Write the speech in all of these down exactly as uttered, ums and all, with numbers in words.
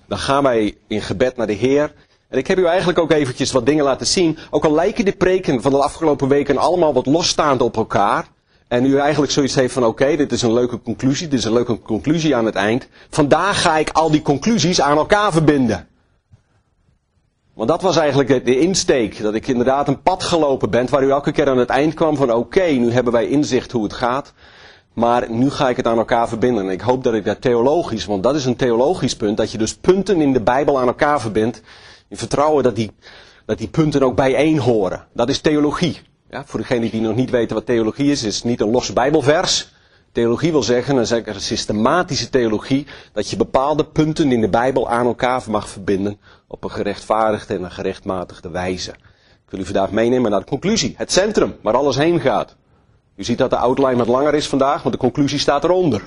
dan gaan wij in gebed naar de Heer. En ik heb u eigenlijk ook eventjes wat dingen laten zien. Ook al lijken de preken van de afgelopen weken allemaal wat losstaand op elkaar. En u eigenlijk zoiets heeft van oké, okay, dit is een leuke conclusie, dit is een leuke conclusie aan het eind. Vandaag ga ik al die conclusies aan elkaar verbinden. Want dat was eigenlijk de, de insteek, dat ik inderdaad een pad gelopen ben waar u elke keer aan het eind kwam van oké, okay, nu hebben wij inzicht hoe het gaat. Maar nu ga ik het aan elkaar verbinden. En ik hoop dat ik dat theologisch, want dat is een theologisch punt, dat je dus punten in de Bijbel aan elkaar verbindt. In vertrouwen dat die, dat die punten ook bijeen horen. Dat is theologie. Ja, voor degenen die nog niet weten wat theologie is, is het niet een los Bijbelvers. Theologie wil zeggen, een zekere systematische theologie, dat je bepaalde punten in de Bijbel aan elkaar mag verbinden op een gerechtvaardigde en een gerechtmatigde wijze. Ik wil u vandaag meenemen naar de conclusie, het centrum, waar alles heen gaat. U ziet dat de outline wat langer is vandaag, want de conclusie staat eronder.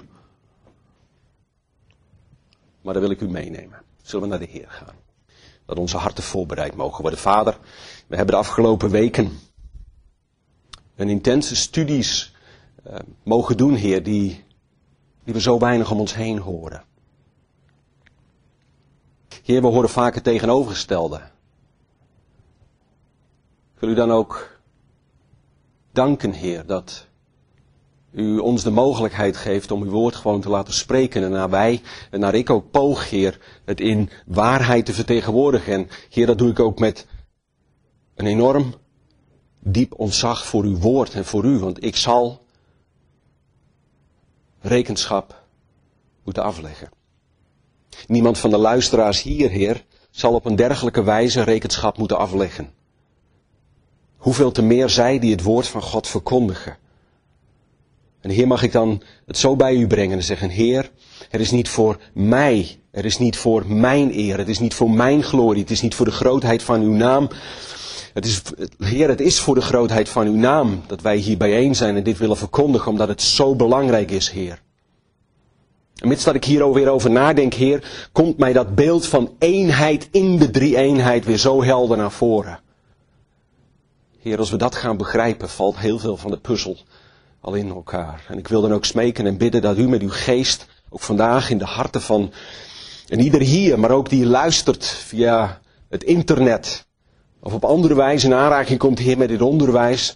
Maar dan wil ik u meenemen. Zullen we naar de Heer gaan. Dat onze harten voorbereid mogen worden. Vader, we hebben de afgelopen weken een intense studies uh, mogen doen, Heer, die, die we zo weinig om ons heen horen. Heer, we horen vaak het tegenovergestelde. Ik wil u dan ook danken, Heer, dat u ons de mogelijkheid geeft om uw woord gewoon te laten spreken. En naar wij, en naar ik ook poog, Heer, het in waarheid te vertegenwoordigen. En Heer, dat doe ik ook met een enorm diep ontzag voor uw woord en voor u. Want ik zal rekenschap moeten afleggen. Niemand van de luisteraars hier, Heer, zal op een dergelijke wijze rekenschap moeten afleggen. Hoeveel te meer zij die het woord van God verkondigen. En Heer, mag ik dan het zo bij u brengen en zeggen, Heer, het is niet voor mij, het is niet voor mijn eer, het is niet voor mijn glorie, het is niet voor de grootheid van uw naam. Het is, Heer, het is voor de grootheid van uw naam dat wij hier bijeen zijn en dit willen verkondigen, omdat het zo belangrijk is, Heer. En mits dat ik hier weer over nadenk, Heer, komt mij dat beeld van eenheid in de drie-eenheid weer zo helder naar voren. Heer, als we dat gaan begrijpen, valt heel veel van de puzzel al in elkaar. En ik wil dan ook smeken en bidden dat u met uw geest, ook vandaag in de harten van en ieder hier, maar ook die luistert via het internet, of op andere wijze in aanraking komt, Heer, met dit onderwijs,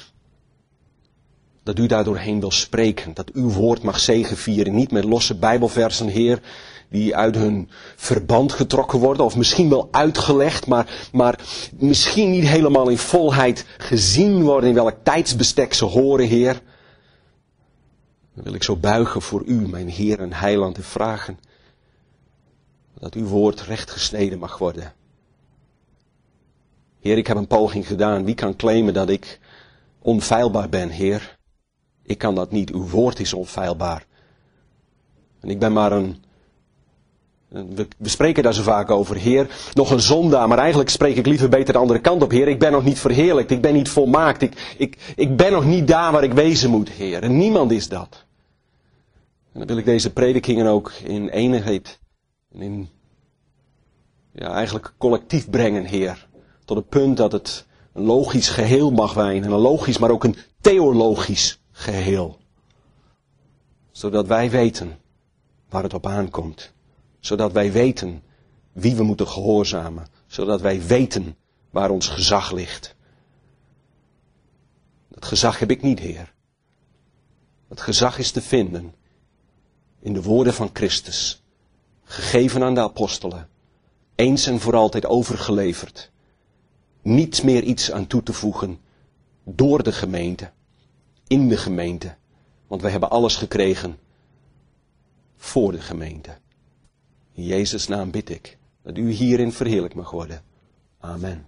dat u daar doorheen wil spreken. Dat uw woord mag zegevieren. Niet met losse Bijbelversen, Heer, die uit hun verband getrokken worden. Of misschien wel uitgelegd, maar, maar misschien niet helemaal in volheid gezien worden in welk tijdsbestek ze horen, Heer. Dan wil ik zo buigen voor u, mijn Heer en Heiland, en vragen dat uw woord recht gesneden mag worden. Heer, ik heb een poging gedaan. Wie kan claimen dat ik onfeilbaar ben, Heer? Ik kan dat niet. Uw woord is onfeilbaar. En ik ben maar een... We, we spreken daar zo vaak over, Heer. Nog een zondaar, maar eigenlijk spreek ik liever beter de andere kant op, Heer. Ik ben nog niet verheerlijkt. Ik ben niet volmaakt. Ik, ik, ik ben nog niet daar waar ik wezen moet, Heer. En niemand is dat. En dan wil ik deze predikingen ook in eenheid en in... Ja, eigenlijk collectief brengen, Heer. Tot het punt dat het een logisch geheel mag zijn. En een logisch, maar ook een theologisch geheel. Zodat wij weten waar het op aankomt. Zodat wij weten wie we moeten gehoorzamen. Zodat wij weten waar ons gezag ligt. Dat gezag heb ik niet, Heer. Dat gezag is te vinden in de woorden van Christus. Gegeven aan de apostelen. Eens en voor altijd overgeleverd. Niet meer iets aan toe te voegen door de gemeente, in de gemeente. Want wij hebben alles gekregen voor de gemeente. In Jezus' naam bid ik dat u hierin verheerlijk mag worden. Amen.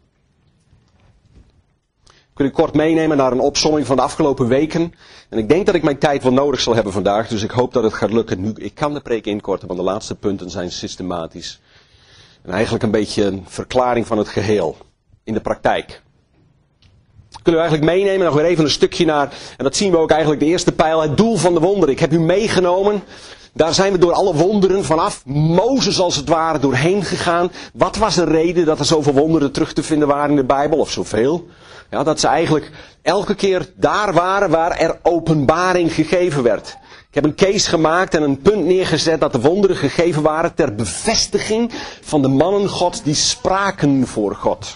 Ik wil u kort meenemen naar een opsomming van de afgelopen weken. En ik denk dat ik mijn tijd wel nodig zal hebben vandaag, dus ik hoop dat het gaat lukken. Nu, ik kan de preek inkorten, want de laatste punten zijn systematisch. En eigenlijk een beetje een verklaring van het geheel. In de praktijk. Ik wil u eigenlijk meenemen, nog weer even een stukje naar, en dat zien we ook eigenlijk de eerste pijl, het doel van de wonderen. Ik heb u meegenomen, daar zijn we door alle wonderen vanaf Mozes als het ware doorheen gegaan. Wat was de reden dat er zoveel wonderen terug te vinden waren in de Bijbel, of zoveel? Ja, dat ze eigenlijk elke keer daar waren waar er openbaring gegeven werd. Ik heb een case gemaakt en een punt neergezet dat de wonderen gegeven waren ter bevestiging van de mannen Gods die spraken voor God.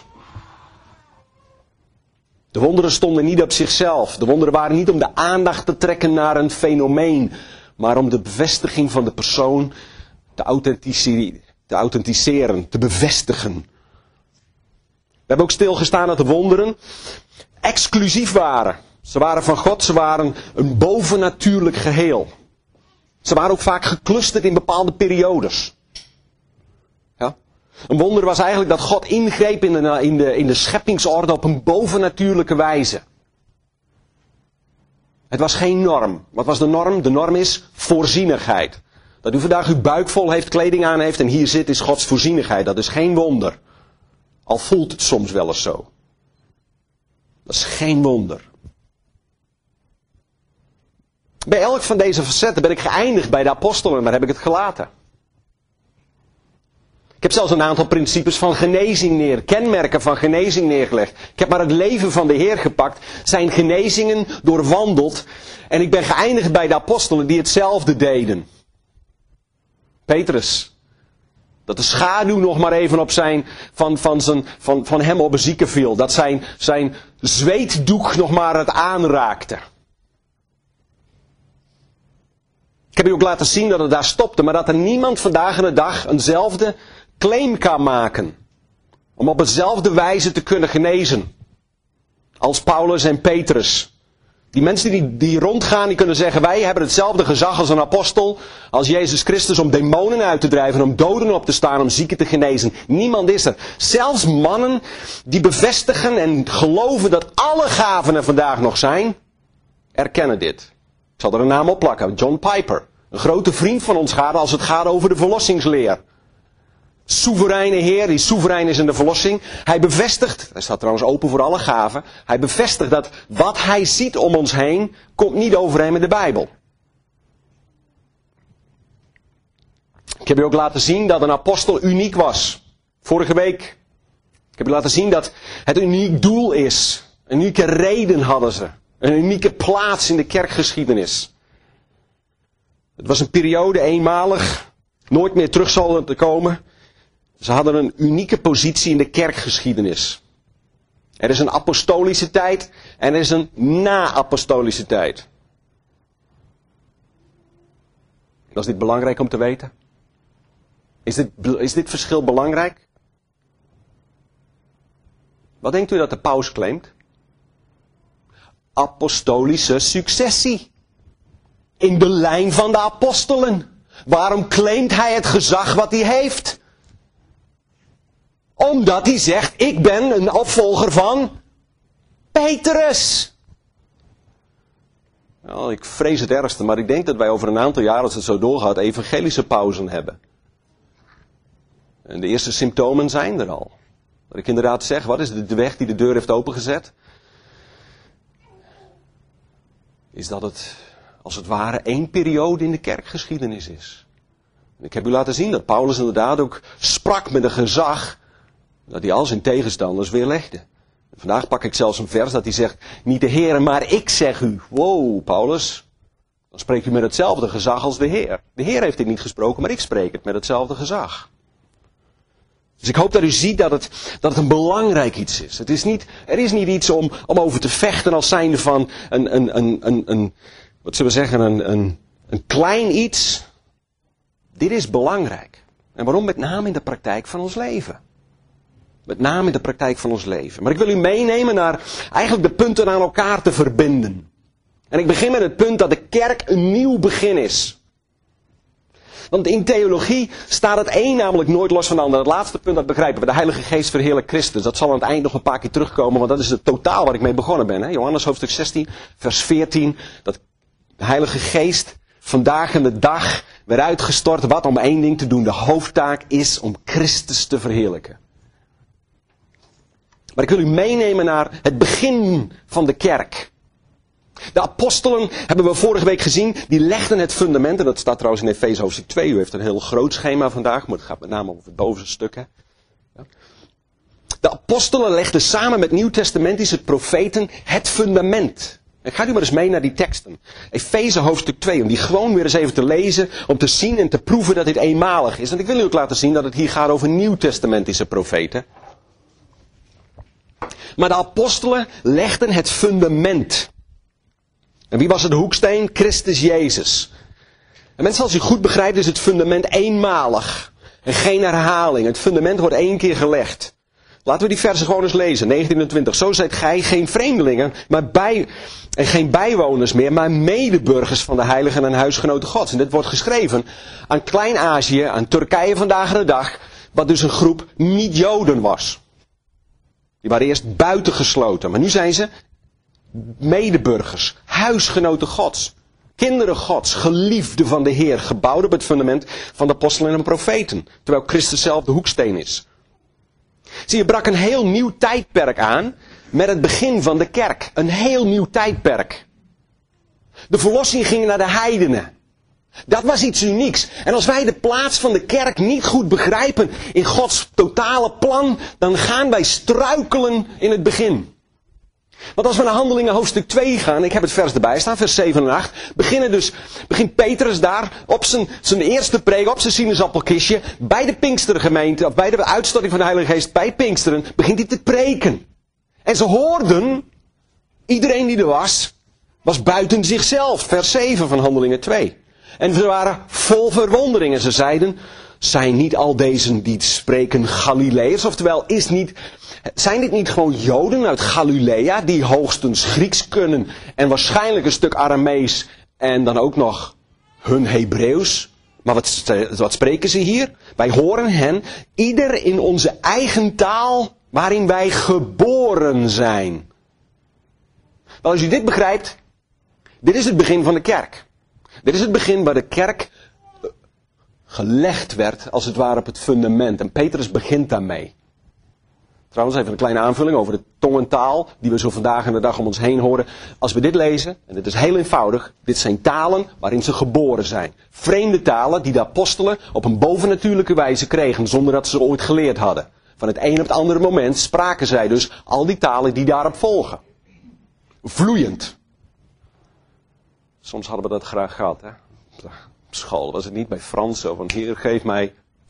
De wonderen stonden niet op zichzelf. De wonderen waren niet om de aandacht te trekken naar een fenomeen, maar om de bevestiging van de persoon te authenticeren, te, authenticeren, te bevestigen. We hebben ook stilgestaan dat de wonderen exclusief waren. Ze waren van God, ze waren een bovennatuurlijk geheel. Ze waren ook vaak geclusterd in bepaalde periodes. Ja? Een wonder was eigenlijk dat God ingreep in de, in, de, in de scheppingsorde op een bovennatuurlijke wijze. Het was geen norm. Wat was de norm? De norm is voorzienigheid. Dat u vandaag uw buik vol heeft, kleding aan heeft en hier zit is Gods voorzienigheid. Dat is geen wonder. Al voelt het soms wel eens zo. Dat is geen wonder. Bij elk van deze facetten ben ik geëindigd bij de apostelen, maar heb ik het gelaten. Ik heb zelfs een aantal principes van genezing neer, kenmerken van genezing neergelegd. Ik heb maar het leven van de Heer gepakt, zijn genezingen doorwandeld. En ik ben geëindigd bij de apostelen die hetzelfde deden. Petrus. Dat de schaduw nog maar even op zijn, van, van, zijn, van, van hem op een zieke viel. Dat zijn, zijn zweetdoek nog maar het aanraakte. Ik heb u ook laten zien dat het daar stopte, maar dat er niemand vandaag in de dag eenzelfde claim kan maken. Om op dezelfde wijze te kunnen genezen. Als Paulus en Petrus. Die mensen die, die rondgaan, die kunnen zeggen, wij hebben hetzelfde gezag als een apostel, als Jezus Christus, om demonen uit te drijven, om doden op te staan, om zieken te genezen. Niemand is er. Zelfs mannen die bevestigen en geloven dat alle gaven er vandaag nog zijn, erkennen dit. Ik zal er een naam op plakken, John Piper. Een grote vriend van ons gaat als het gaat over de verlossingsleer. Soevereine Heer, die soeverein is in de verlossing. Hij bevestigt, hij staat trouwens open voor alle gaven. Hij bevestigt dat wat hij ziet om ons heen, komt niet overeen met de Bijbel. Ik heb u ook laten zien dat een apostel uniek was. Vorige week. Ik heb u laten zien dat het een uniek doel is. Een unieke reden hadden ze. Een unieke plaats in de kerkgeschiedenis. Het was een periode eenmalig. Nooit meer terug zal te komen. Ze hadden een unieke positie in de kerkgeschiedenis. Er is een apostolische tijd en er is een na-apostolische tijd. Was dit belangrijk om te weten? Is dit, is dit verschil belangrijk? Wat denkt u dat de paus claimt? Apostolische successie. In de lijn van de apostelen. Waarom claimt hij het gezag wat hij heeft? Omdat hij zegt, ik ben een opvolger van Petrus. Nou, ik vrees het ergste, maar ik denk dat wij over een aantal jaar, als het zo doorgaat, evangelische pauzen hebben. En de eerste symptomen zijn er al. Dat ik inderdaad zeg, wat is de weg die de deur heeft opengezet? Is dat het, als het ware, één periode in de kerkgeschiedenis is. Ik heb u laten zien dat Paulus inderdaad ook sprak met een gezag dat hij al zijn tegenstanders weerlegde. Vandaag pak ik zelfs een vers dat hij zegt, niet de Heer, maar ik zeg u. Wow, Paulus. Dan spreekt u met hetzelfde gezag als de Heer. De Heer heeft dit niet gesproken, maar ik spreek het met hetzelfde gezag. Dus ik hoop dat u ziet dat het, dat het een belangrijk iets is. Het is niet, er is niet iets om, om over te vechten als zijnde van een, een, een, een, een wat zullen we zeggen, een, een, een klein iets. Dit is belangrijk. En waarom? Met name in de praktijk van ons leven. Met name in de praktijk van ons leven. Maar ik wil u meenemen naar eigenlijk de punten aan elkaar te verbinden. En ik begin met het punt dat de kerk een nieuw begin is. Want in theologie staat het een namelijk nooit los van de ander. Het laatste punt, dat begrijpen we. De Heilige Geest verheerlijkt Christus. Dat zal aan het eind nog een paar keer terugkomen, want dat is het totaal waar ik mee begonnen ben. Hè? Johannes hoofdstuk zestien, vers veertien. Dat de Heilige Geest vandaag in de dag werd uitgestort. Wat? Om één ding te doen. De hoofdtaak is om Christus te verheerlijken. Maar ik wil u meenemen naar het begin van de kerk. De apostelen, hebben we vorige week gezien, die legden het fundament. En dat staat trouwens in Efeze hoofdstuk twee. U heeft een heel groot schema vandaag, maar het gaat met name over het bovenste stuk. Hè? Ja. De apostelen legden samen met nieuwtestamentische profeten het fundament. En gaat u maar eens mee naar die teksten. Efeze hoofdstuk twee, om die gewoon weer eens even te lezen, om te zien en te proeven dat dit eenmalig is. En ik wil u ook laten zien dat het hier gaat over nieuwtestamentische profeten. Maar de apostelen legden het fundament. En wie was er de hoeksteen? Christus Jezus. En mensen, als u goed begrijpt, is het fundament eenmalig. En geen herhaling. Het fundament wordt één keer gelegd. Laten we die versen gewoon eens lezen. negentien en twintig. Zo zijt gij geen vreemdelingen, maar bij, en geen bijwoners meer, maar medeburgers van de heiligen en huisgenoten Gods. En dit wordt geschreven aan Klein-Azië, aan Turkije vandaag de dag, wat dus een groep niet-Joden was. Die waren eerst buitengesloten, maar nu zijn ze medeburgers, huisgenoten Gods, kinderen Gods, geliefden van de Heer, gebouwd op het fundament van de apostelen en de profeten, terwijl Christus zelf de hoeksteen is. Zie je, brak een heel nieuw tijdperk aan met het begin van de kerk. Een heel nieuw tijdperk. De verlossing ging naar de heidenen. Dat was iets unieks. En als wij de plaats van de kerk niet goed begrijpen in Gods totale plan, dan gaan wij struikelen in het begin. Want als we naar Handelingen hoofdstuk twee gaan, ik heb het vers erbij staan, vers zeven en acht, beginnen dus, begint Petrus daar op zijn, zijn eerste preek, op zijn sinaasappelkistje, bij de Pinkstergemeente, of bij de uitstorting van de Heilige Geest, bij Pinksteren, begint hij te preken. En ze hoorden, iedereen die er was, was buiten zichzelf, vers zeven van Handelingen twee. En ze waren vol verwondering en ze zeiden, zijn niet al deze die spreken Galileërs, oftewel is niet... Zijn dit niet gewoon Joden uit Galilea die hoogstens Grieks kunnen en waarschijnlijk een stuk Aramees en dan ook nog hun Hebreeuws? Maar wat, wat spreken ze hier? Wij horen hen ieder in onze eigen taal waarin wij geboren zijn. Wel, als u dit begrijpt, dit is het begin van de kerk. Dit is het begin waar de kerk gelegd werd als het ware op het fundament. En Petrus begint daarmee. Trouwens, even een kleine aanvulling over de tongentaal die we zo vandaag en de dag om ons heen horen. Als we dit lezen, en dit is heel eenvoudig, dit zijn talen waarin ze geboren zijn. Vreemde talen die de apostelen op een bovennatuurlijke wijze kregen, zonder dat ze ooit geleerd hadden. Van het een op het andere moment spraken zij dus al die talen die daarop volgen. Vloeiend. Soms hadden we dat graag gehad, hè. Op school was het niet bij Frans zo van, Heer, geef mij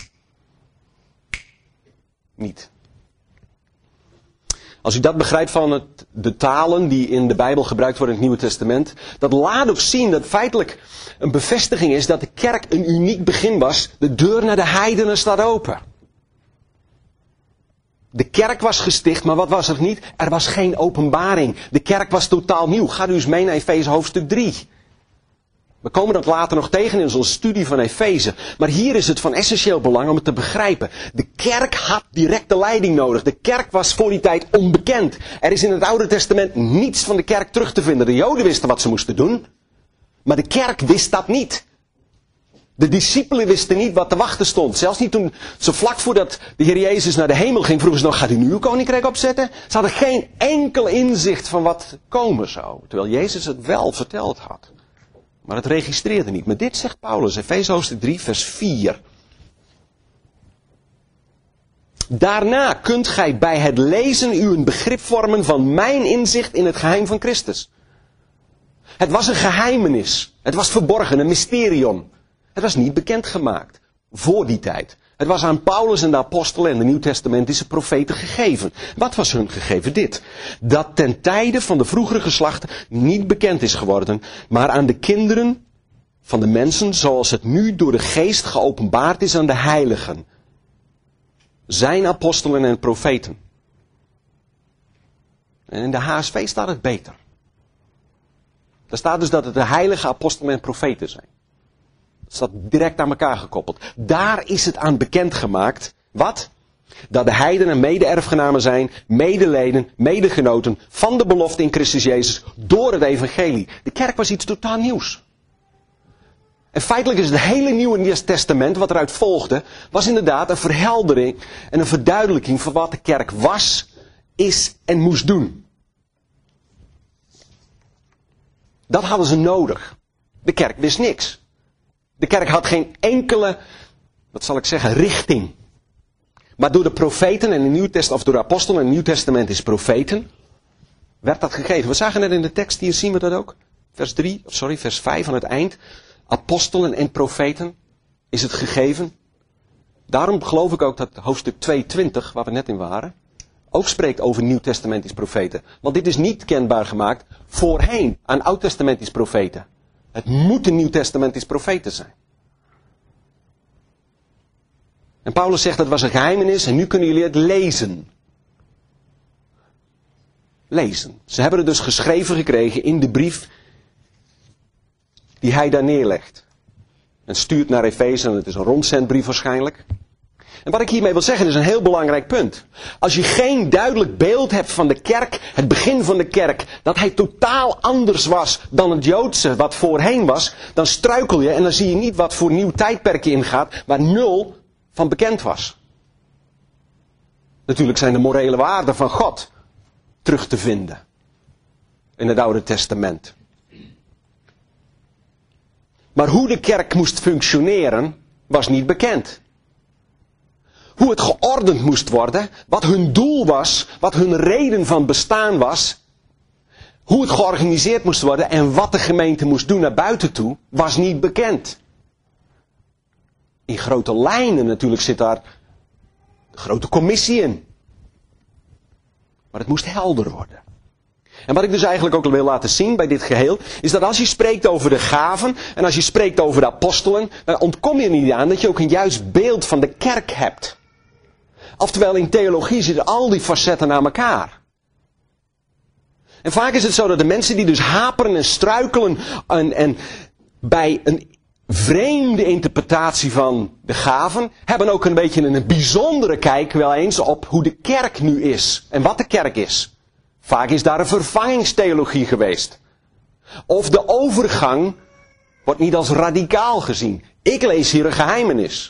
niet. Als u dat begrijpt van het, de talen die in de Bijbel gebruikt worden in het Nieuwe Testament, dat laat ook zien dat feitelijk een bevestiging is dat de kerk een uniek begin was. De deur naar de heidenen staat open. De kerk was gesticht, maar wat was er niet? Er was geen openbaring. De kerk was totaal nieuw. Ga u eens mee naar Efeze hoofdstuk drie. We komen dat later nog tegen in onze studie van Efeze. Maar hier is het van essentieel belang om het te begrijpen. De kerk had directe leiding nodig. De kerk was voor die tijd onbekend. Er is in het Oude Testament niets van de kerk terug te vinden. De Joden wisten wat ze moesten doen. Maar de kerk wist dat niet. De discipelen wisten niet wat te wachten stond. Zelfs niet toen ze vlak voordat de Heer Jezus naar de hemel ging, vroegen ze nog, gaat u nu uw koninkrijk opzetten? Ze hadden geen enkel inzicht van wat komen zou. Terwijl Jezus het wel verteld had. Maar het registreerde niet. Maar dit zegt Paulus, Efeze hoofdstuk drie, vers vier. Daarna kunt gij bij het lezen u een begrip vormen van mijn inzicht in het geheim van Christus. Het was een geheimenis. Het was verborgen, een mysterium. Het was niet bekendgemaakt. Voor die tijd. Het was aan Paulus en de apostelen en de nieuwtestamentische profeten gegeven. Wat was hun gegeven? Dit. Dat ten tijde van de vroegere geslachten niet bekend is geworden, maar aan de kinderen van de mensen zoals het nu door de geest geopenbaard is aan de heiligen. Zijn apostelen en profeten. En in de H S V staat het beter. Daar staat dus dat het de heilige apostelen en profeten zijn. Het staat direct aan elkaar gekoppeld. Daar is het aan bekendgemaakt. Wat? Dat de heidenen mede-erfgenamen zijn, medeleden, medegenoten van de belofte in Christus Jezus door het evangelie. De kerk was iets totaal nieuws. En feitelijk is het hele Nieuwe Testament wat eruit volgde, was inderdaad een verheldering en een verduidelijking van wat de kerk was, is en moest doen. Dat hadden ze nodig. De kerk wist niks. De kerk had geen enkele, wat zal ik zeggen, richting. Maar door de profeten en de Nieuw Testament, of door de apostelen en het Nieuw Testament is profeten, werd dat gegeven. We zagen net in de tekst, hier zien we dat ook. Vers drie, sorry, vers vijf aan het eind. Apostelen en profeten is het gegeven. Daarom geloof ik ook dat hoofdstuk tweeëntwintig, waar we net in waren, ook spreekt over Nieuw-testamentisch profeten. Want dit is niet kenbaar gemaakt voorheen aan Oud-testamentisch profeten. Het moeten Nieuw-testamentisch profeten zijn. En Paulus zegt dat was een geheimenis en nu kunnen jullie het lezen. Lezen. Ze hebben het dus geschreven gekregen in de brief die hij daar neerlegt. En stuurt naar Efeze, en het is een rondzendbrief waarschijnlijk. En wat ik hiermee wil zeggen is een heel belangrijk punt. Als je geen duidelijk beeld hebt van de kerk, het begin van de kerk, dat hij totaal anders was dan het Joodse wat voorheen was, dan struikel je en dan zie je niet wat voor nieuw tijdperk je ingaat, waar nul van bekend was. Natuurlijk zijn de morele waarden van God terug te vinden in het Oude Testament. Maar hoe de kerk moest functioneren, was niet bekend. Hoe het geordend moest worden, wat hun doel was, wat hun reden van bestaan was, hoe het georganiseerd moest worden en wat de gemeente moest doen naar buiten toe, was niet bekend. In grote lijnen natuurlijk zit daar de grote commissie in. Maar het moest helder worden. En wat ik dus eigenlijk ook wil laten zien bij dit geheel, is dat als je spreekt over de gaven en als je spreekt over de apostelen, dan ontkom je er niet aan dat je ook een juist beeld van de kerk hebt. Oftewel in theologie zitten al die facetten aan elkaar. En vaak is het zo dat de mensen die dus haperen en struikelen en, en bij een vreemde interpretatie van de gaven, hebben ook een beetje een bijzondere kijk wel eens op hoe de kerk nu is en wat de kerk is. Vaak is daar een vervangingstheologie geweest. Of de overgang wordt niet als radicaal gezien. Ik lees hier een geheimenis.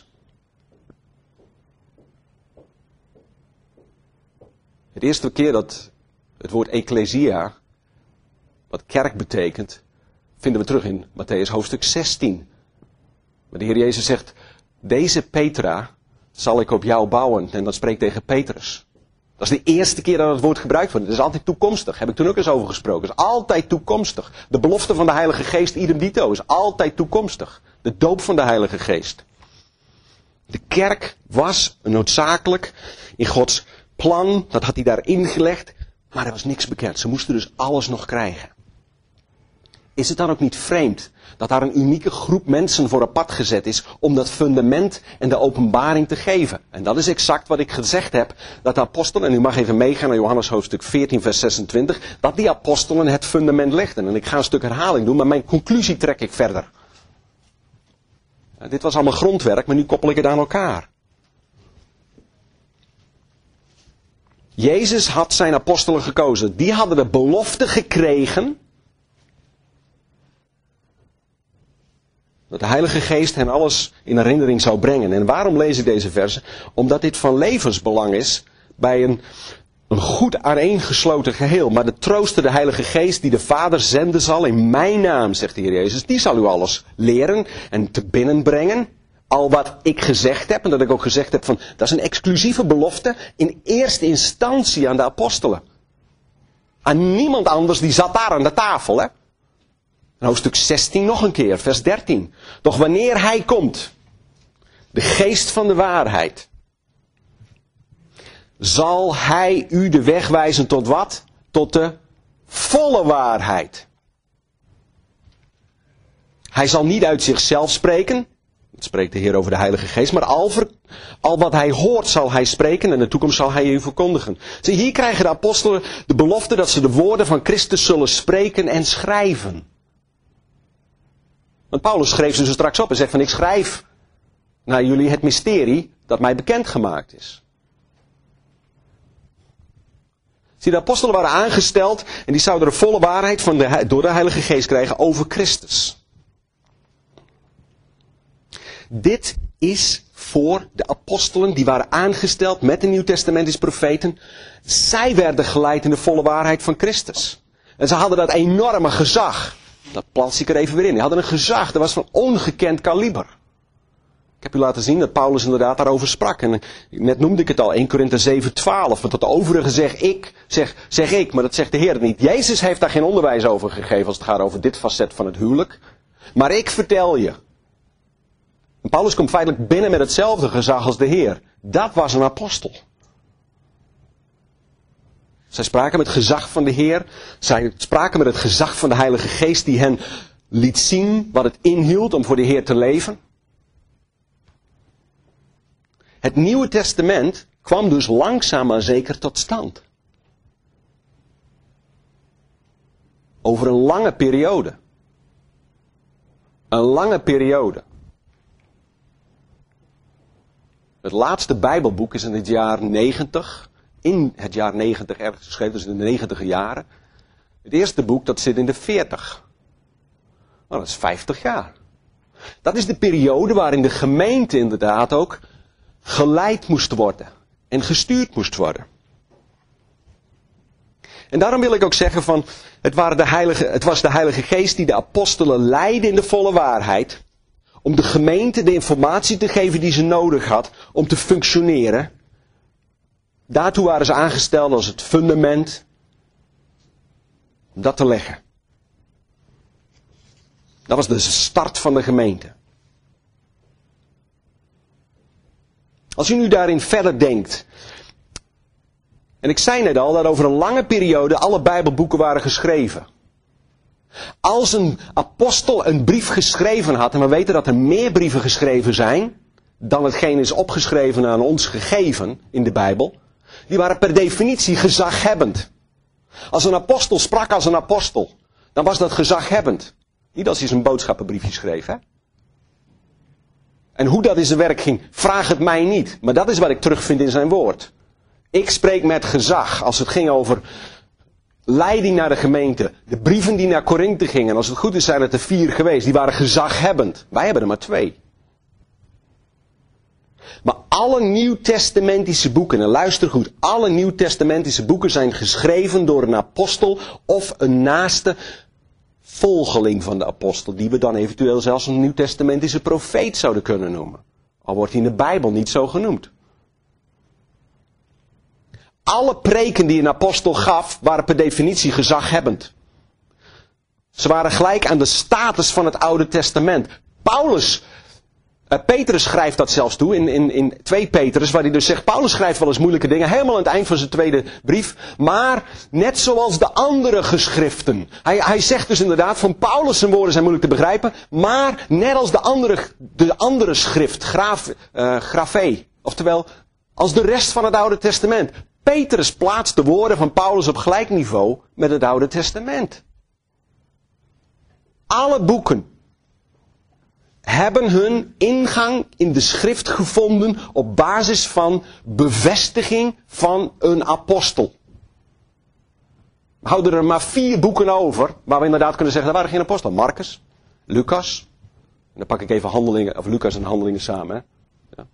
Het eerste keer dat het woord ecclesia, wat kerk betekent, vinden we terug in Mattheüs hoofdstuk zestien. Maar de Heer Jezus zegt, deze Petra zal ik op jou bouwen. En dat spreekt tegen Petrus. Dat is de eerste keer dat het woord gebruikt wordt. Het is altijd toekomstig. Heb ik toen ook eens over gesproken. Het is altijd toekomstig. De belofte van de Heilige Geest, idem dito, is altijd toekomstig. De doop van de Heilige Geest. De kerk was noodzakelijk in Gods plan. Dat had hij daar ingelegd. Maar er was niks bekend. Ze moesten dus alles nog krijgen. Is het dan ook niet vreemd dat daar een unieke groep mensen voor apart gezet is om dat fundament en de openbaring te geven? En dat is exact wat ik gezegd heb, dat de apostelen, en u mag even meegaan naar Johannes hoofdstuk veertien vers zesentwintig, dat die apostelen het fundament legden. En ik ga een stuk herhaling doen, maar mijn conclusie trek ik verder. Ja, dit was allemaal grondwerk, maar nu koppel ik het aan elkaar. Jezus had zijn apostelen gekozen. Die hadden de belofte gekregen dat de Heilige Geest hen alles in herinnering zou brengen. En waarom lees ik deze versen? Omdat dit van levensbelang is bij een, een goed aaneengesloten geheel. Maar de trooster, de Heilige Geest die de Vader zenden zal in mijn naam, zegt de Heer Jezus, die zal u alles leren en te binnenbrengen. Al wat ik gezegd heb, en dat ik ook gezegd heb van, dat is een exclusieve belofte in eerste instantie aan de apostelen. Aan niemand anders, die zat daar aan de tafel, hè. En hoofdstuk zestien nog een keer, vers dertien. Doch wanneer hij komt, de geest van de waarheid, zal hij u de weg wijzen tot wat? Tot de volle waarheid. Hij zal niet uit zichzelf spreken. Dat spreekt de Heer over de Heilige Geest. Maar al, ver, al wat hij hoort zal hij spreken en in de toekomst zal hij u verkondigen. Zie, hier krijgen de apostelen de belofte dat ze de woorden van Christus zullen spreken en schrijven. Want Paulus schreef ze straks op en zegt van ik schrijf naar jullie het mysterie dat mij bekendgemaakt is. Zie, de apostelen waren aangesteld en die zouden de volle waarheid van de, door de Heilige Geest krijgen over Christus. Dit is voor de apostelen die waren aangesteld met de Nieuw-testamentische profeten. Zij werden geleid in de volle waarheid van Christus. En ze hadden dat enorme gezag. Dat plats ik er even weer in. Die hadden een gezag, dat was van ongekend kaliber. Ik heb u laten zien dat Paulus inderdaad daarover sprak. En net noemde ik het al, Eerste Korinthe zeven twaalf. Want tot de overige zeg ik, zeg, zeg ik, maar dat zegt de Heer niet. Jezus heeft daar geen onderwijs over gegeven als het gaat over dit facet van het huwelijk. Maar ik vertel je. En Paulus komt feitelijk binnen met hetzelfde gezag als de Heer. Dat was een apostel. Zij spraken met het gezag van de Heer. Zij spraken met het gezag van de Heilige Geest die hen liet zien wat het inhield om voor de Heer te leven. Het Nieuwe Testament kwam dus langzaam maar zeker tot stand. Over een lange periode. Een lange periode. Het laatste Bijbelboek is in het jaar negentig. In het jaar negentig ergens geschreven, dus in de negentiger jaren. Het eerste boek dat zit in de veertig. Nou, dat is vijftig jaar. Dat is de periode waarin de gemeente inderdaad ook geleid moest worden. En gestuurd moest worden. En daarom wil ik ook zeggen van, het, waren de heilige, het was de Heilige Geest die de apostelen leidde in de volle waarheid. Om de gemeente de informatie te geven die ze nodig had om te functioneren. Daartoe waren ze aangesteld als het fundament. Om dat te leggen. Dat was de start van de gemeente. Als u nu daarin verder denkt. En ik zei net al dat over een lange periode alle Bijbelboeken waren geschreven. Als een apostel een brief geschreven had, en we weten dat er meer brieven geschreven zijn dan hetgeen is opgeschreven aan ons gegeven in de Bijbel, die waren per definitie gezaghebbend. Als een apostel sprak als een apostel, dan was dat gezaghebbend. Niet als hij zijn boodschappenbriefje schreef, hè? En hoe dat in zijn werk ging, vraag het mij niet. Maar dat is wat ik terugvind in zijn woord. Ik spreek met gezag als het ging over leiding naar de gemeente. De brieven die naar Korinthe gingen, als het goed is zijn het er vier geweest, die waren gezaghebbend. Wij hebben er maar twee. Maar alle nieuwtestamentische boeken, en luister goed, alle nieuwtestamentische boeken zijn geschreven door een apostel of een naaste volgeling van de apostel, die we dan eventueel zelfs een nieuwtestamentische profeet zouden kunnen noemen. Al wordt hij in de Bijbel niet zo genoemd. Alle preken die een apostel gaf, waren per definitie gezaghebbend. Ze waren gelijk aan de status van het Oude Testament. Paulus, uh, Petrus schrijft dat zelfs toe in, in, in twee Petrus, waar hij dus zegt, Paulus schrijft wel eens moeilijke dingen, helemaal aan het eind van zijn tweede brief, maar net zoals de andere geschriften. Hij, hij zegt dus inderdaad, van Paulus zijn woorden zijn moeilijk te begrijpen, maar net als de andere, de andere schrift, graf, uh, grafé, oftewel als de rest van het Oude Testament. Petrus plaatst de woorden van Paulus op gelijk niveau met het Oude Testament. Alle boeken hebben hun ingang in de schrift gevonden op basis van bevestiging van een apostel. We houden er maar vier boeken over, waar we inderdaad kunnen zeggen, dat waren geen apostelen. Marcus, Lucas, en dan pak ik even handelingen, of Lucas en handelingen samen. Hè. Ja.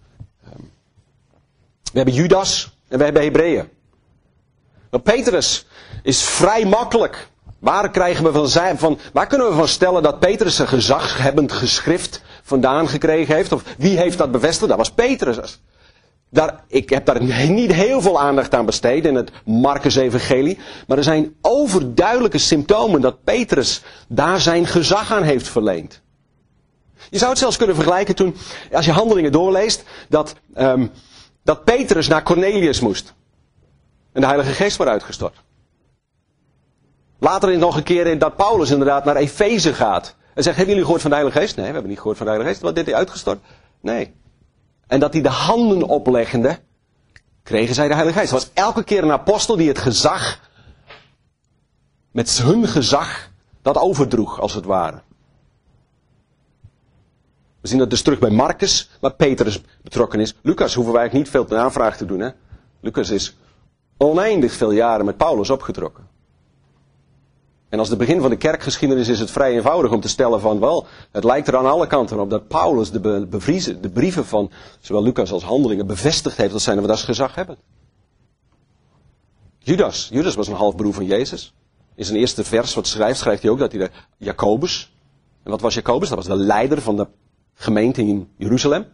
We hebben Judas en we hebben Hebreeën. Maar Petrus is vrij makkelijk. Waar krijgen we van zijn, van, waar kunnen we van stellen dat Petrus een gezaghebbend geschrift vandaan gekregen heeft? Of wie heeft dat bevestigd? Dat was Petrus. Daar, ik heb daar niet heel veel aandacht aan besteed in het Marcus-evangelie. Maar er zijn overduidelijke symptomen dat Petrus daar zijn gezag aan heeft verleend. Je zou het zelfs kunnen vergelijken toen, als je handelingen doorleest, dat, um, dat Petrus naar Cornelius moest. En de Heilige Geest wordt uitgestort. Later is nog een keer dat Paulus inderdaad naar Efeze gaat. En zegt, hebben jullie gehoord van de Heilige Geest? Nee, we hebben niet gehoord van de Heilige Geest. Wat deed hij uitgestort? Nee. En dat hij de handen oplegde, kregen zij de Heilige Geest. Het was elke keer een apostel die het gezag, met hun gezag, dat overdroeg, als het ware. We zien dat dus terug bij Marcus, waar Petrus betrokken is. Lucas hoeven wij eigenlijk niet veel ten aanvraag te doen. Hè? Lucas is oneindig veel jaren met Paulus opgetrokken. En als het begin van de kerkgeschiedenis is het vrij eenvoudig om te stellen van, wel, het lijkt er aan alle kanten op dat Paulus de, be, bevriezen, de brieven van zowel Lucas als Handelingen bevestigd heeft, dat zijn we dat gezag hebben. Judas, Judas was een halfbroer van Jezus. In zijn eerste vers wat schrijft, schrijft hij ook dat hij de Jacobus. En wat was Jacobus? Dat was de leider van de gemeente in Jeruzalem?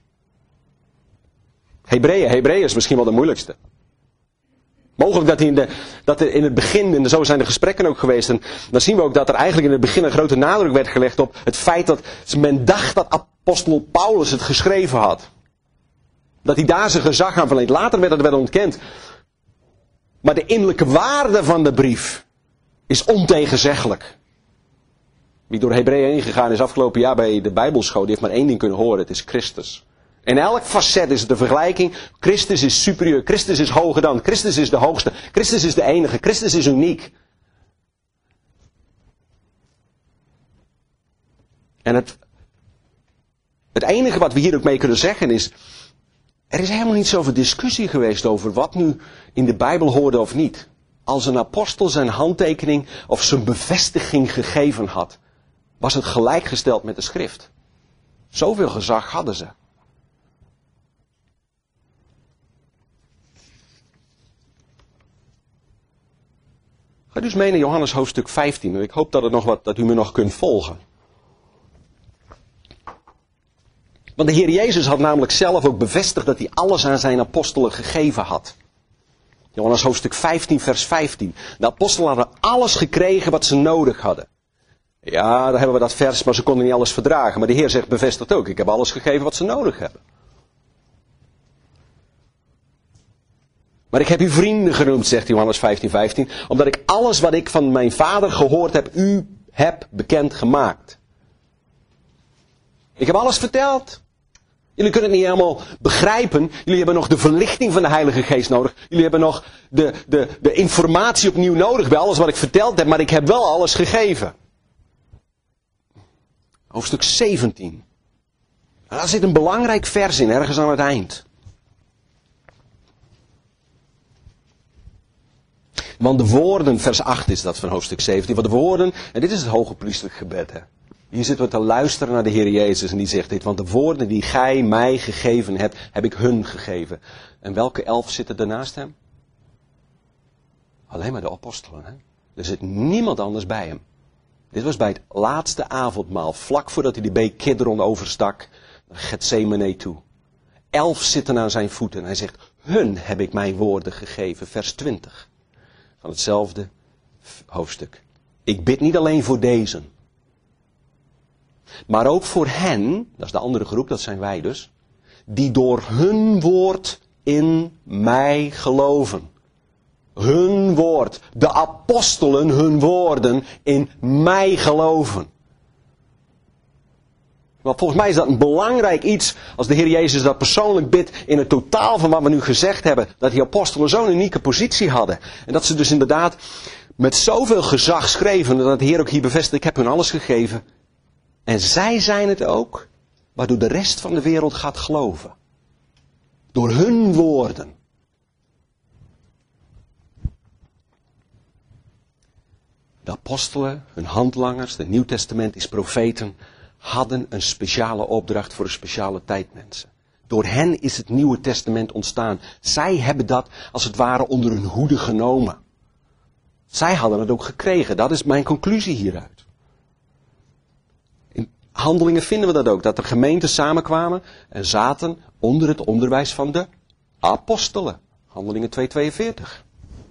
Hebreeën, Hebreeën is misschien wel de moeilijkste. Mogelijk dat, in de, dat er in het begin, en zo zijn de gesprekken ook geweest, en dan zien we ook dat er eigenlijk in het begin een grote nadruk werd gelegd op het feit dat men dacht dat apostel Paulus het geschreven had. Dat hij daar zijn gezag aan verleent. Later werd dat wel ontkend. Maar de innerlijke waarde van de brief is ontegenzeggelijk. Wie door Hebreeën heen gegaan is afgelopen jaar bij de Bijbelschool, die heeft maar één ding kunnen horen, het is Christus. In elk facet is het de vergelijking. Christus is superieur. Christus is hoger dan. Christus is de hoogste. Christus is de enige. Christus is uniek. En het, het enige wat we hier ook mee kunnen zeggen is, er is helemaal niet zoveel discussie geweest over wat nu in de Bijbel hoorde of niet. Als een apostel zijn handtekening of zijn bevestiging gegeven had, was het gelijkgesteld met de schrift. Zoveel gezag hadden ze. Ga dus mee naar Johannes hoofdstuk vijftien. Ik hoop dat, het nog wat, dat u me nog kunt volgen. Want de Heer Jezus had namelijk zelf ook bevestigd dat hij alles aan zijn apostelen gegeven had. Johannes hoofdstuk vijftien vers vijftien. De apostelen hadden alles gekregen wat ze nodig hadden. Ja, daar hebben we dat vers, maar ze konden niet alles verdragen. Maar de Heer zegt bevestigt ook, ik heb alles gegeven wat ze nodig hebben. Maar ik heb u vrienden genoemd, zegt Johannes vijftien vijftien, omdat ik alles wat ik van mijn vader gehoord heb, u heb bekend gemaakt. Ik heb alles verteld. Jullie kunnen het niet helemaal begrijpen. Jullie hebben nog de verlichting van de Heilige Geest nodig. Jullie hebben nog de, de, de informatie opnieuw nodig bij alles wat ik verteld heb, maar ik heb wel alles gegeven. Hoofdstuk zeventien. Daar zit een belangrijk vers in, ergens aan het eind. Want de woorden, vers acht is dat van hoofdstuk zeventien, want de woorden, en dit is het hoge priesterlijk gebed, hè. Hier zitten we te luisteren naar de Heer Jezus en die zegt dit, want de woorden die gij mij gegeven hebt, heb ik hun gegeven. En welke elf zitten er naast hem? Alleen maar de apostelen, hè. Er zit niemand anders bij hem. Dit was bij het laatste avondmaal, vlak voordat hij de beek Kidron overstak, naar Getsemane toe. Elf zitten aan zijn voeten en hij zegt, hun heb ik mijn woorden gegeven, vers twintig. Van hetzelfde hoofdstuk. Ik bid niet alleen voor deze, maar ook voor hen, dat is de andere groep, dat zijn wij dus, die door hun woord in mij geloven. Hun woord, de apostelen hun woorden in mij geloven. Want volgens mij is dat een belangrijk iets als de Heer Jezus dat persoonlijk bidt in het totaal van wat we nu gezegd hebben. Dat die apostelen zo'n unieke positie hadden. En dat ze dus inderdaad met zoveel gezag schreven. Dat de Heer ook hier bevestigt, ik heb hun alles gegeven. En zij zijn het ook waardoor de rest van de wereld gaat geloven. Door hun woorden. De apostelen, hun handlangers, de Nieuwtestamentische profeten, hadden een speciale opdracht voor een speciale tijd, mensen. Door hen is het Nieuwe Testament ontstaan. Zij hebben dat als het ware onder hun hoede genomen. Zij hadden het ook gekregen. Dat is mijn conclusie hieruit. In Handelingen vinden we dat ook. Dat er gemeenten samenkwamen en zaten onder het onderwijs van de apostelen. Handelingen twee tweeënveertig.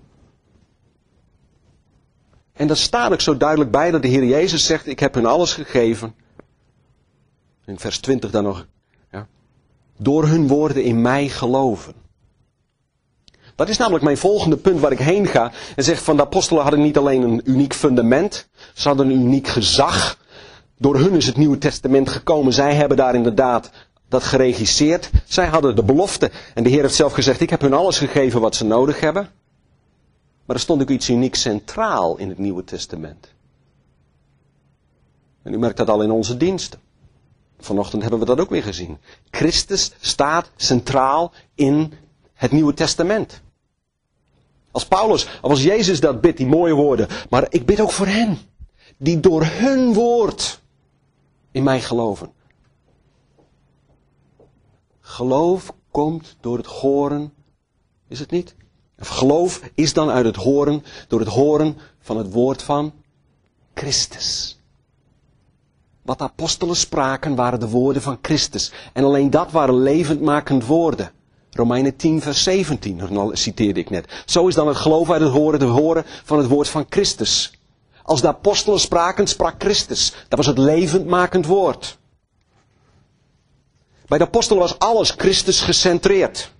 En dat staat ook zo duidelijk bij dat de Heer Jezus zegt, ik heb hun alles gegeven. In vers twintig dan nog. Ja, door hun woorden in mij geloven. Dat is namelijk mijn volgende punt waar ik heen ga. En zeg van de apostelen hadden niet alleen een uniek fundament. Ze hadden een uniek gezag. Door hun is het Nieuwe Testament gekomen. Zij hebben daar inderdaad dat geregisseerd. Zij hadden de belofte. En de Heer heeft zelf gezegd, ik heb hun alles gegeven wat ze nodig hebben. Maar er stond ook iets unieks centraal in het Nieuwe Testament. En u merkt dat al in onze diensten. Vanochtend hebben we dat ook weer gezien. Christus staat centraal in het Nieuwe Testament. Als Paulus, of als Jezus dat bidt, die mooie woorden. Maar ik bid ook voor hen. Die door hun woord in mij geloven. Geloof komt door het horen. Is het niet? Of geloof is dan uit het horen, door het horen van het woord van Christus. Wat de apostelen spraken waren de woorden van Christus. En alleen dat waren levendmakend woorden. Romeinen tien vers zeventien citeerde ik net. Zo is dan het geloof uit het horen, de horen van het woord van Christus. Als de apostelen spraken, sprak Christus. Dat was het levendmakend woord. Bij de apostelen was alles Christus gecentreerd.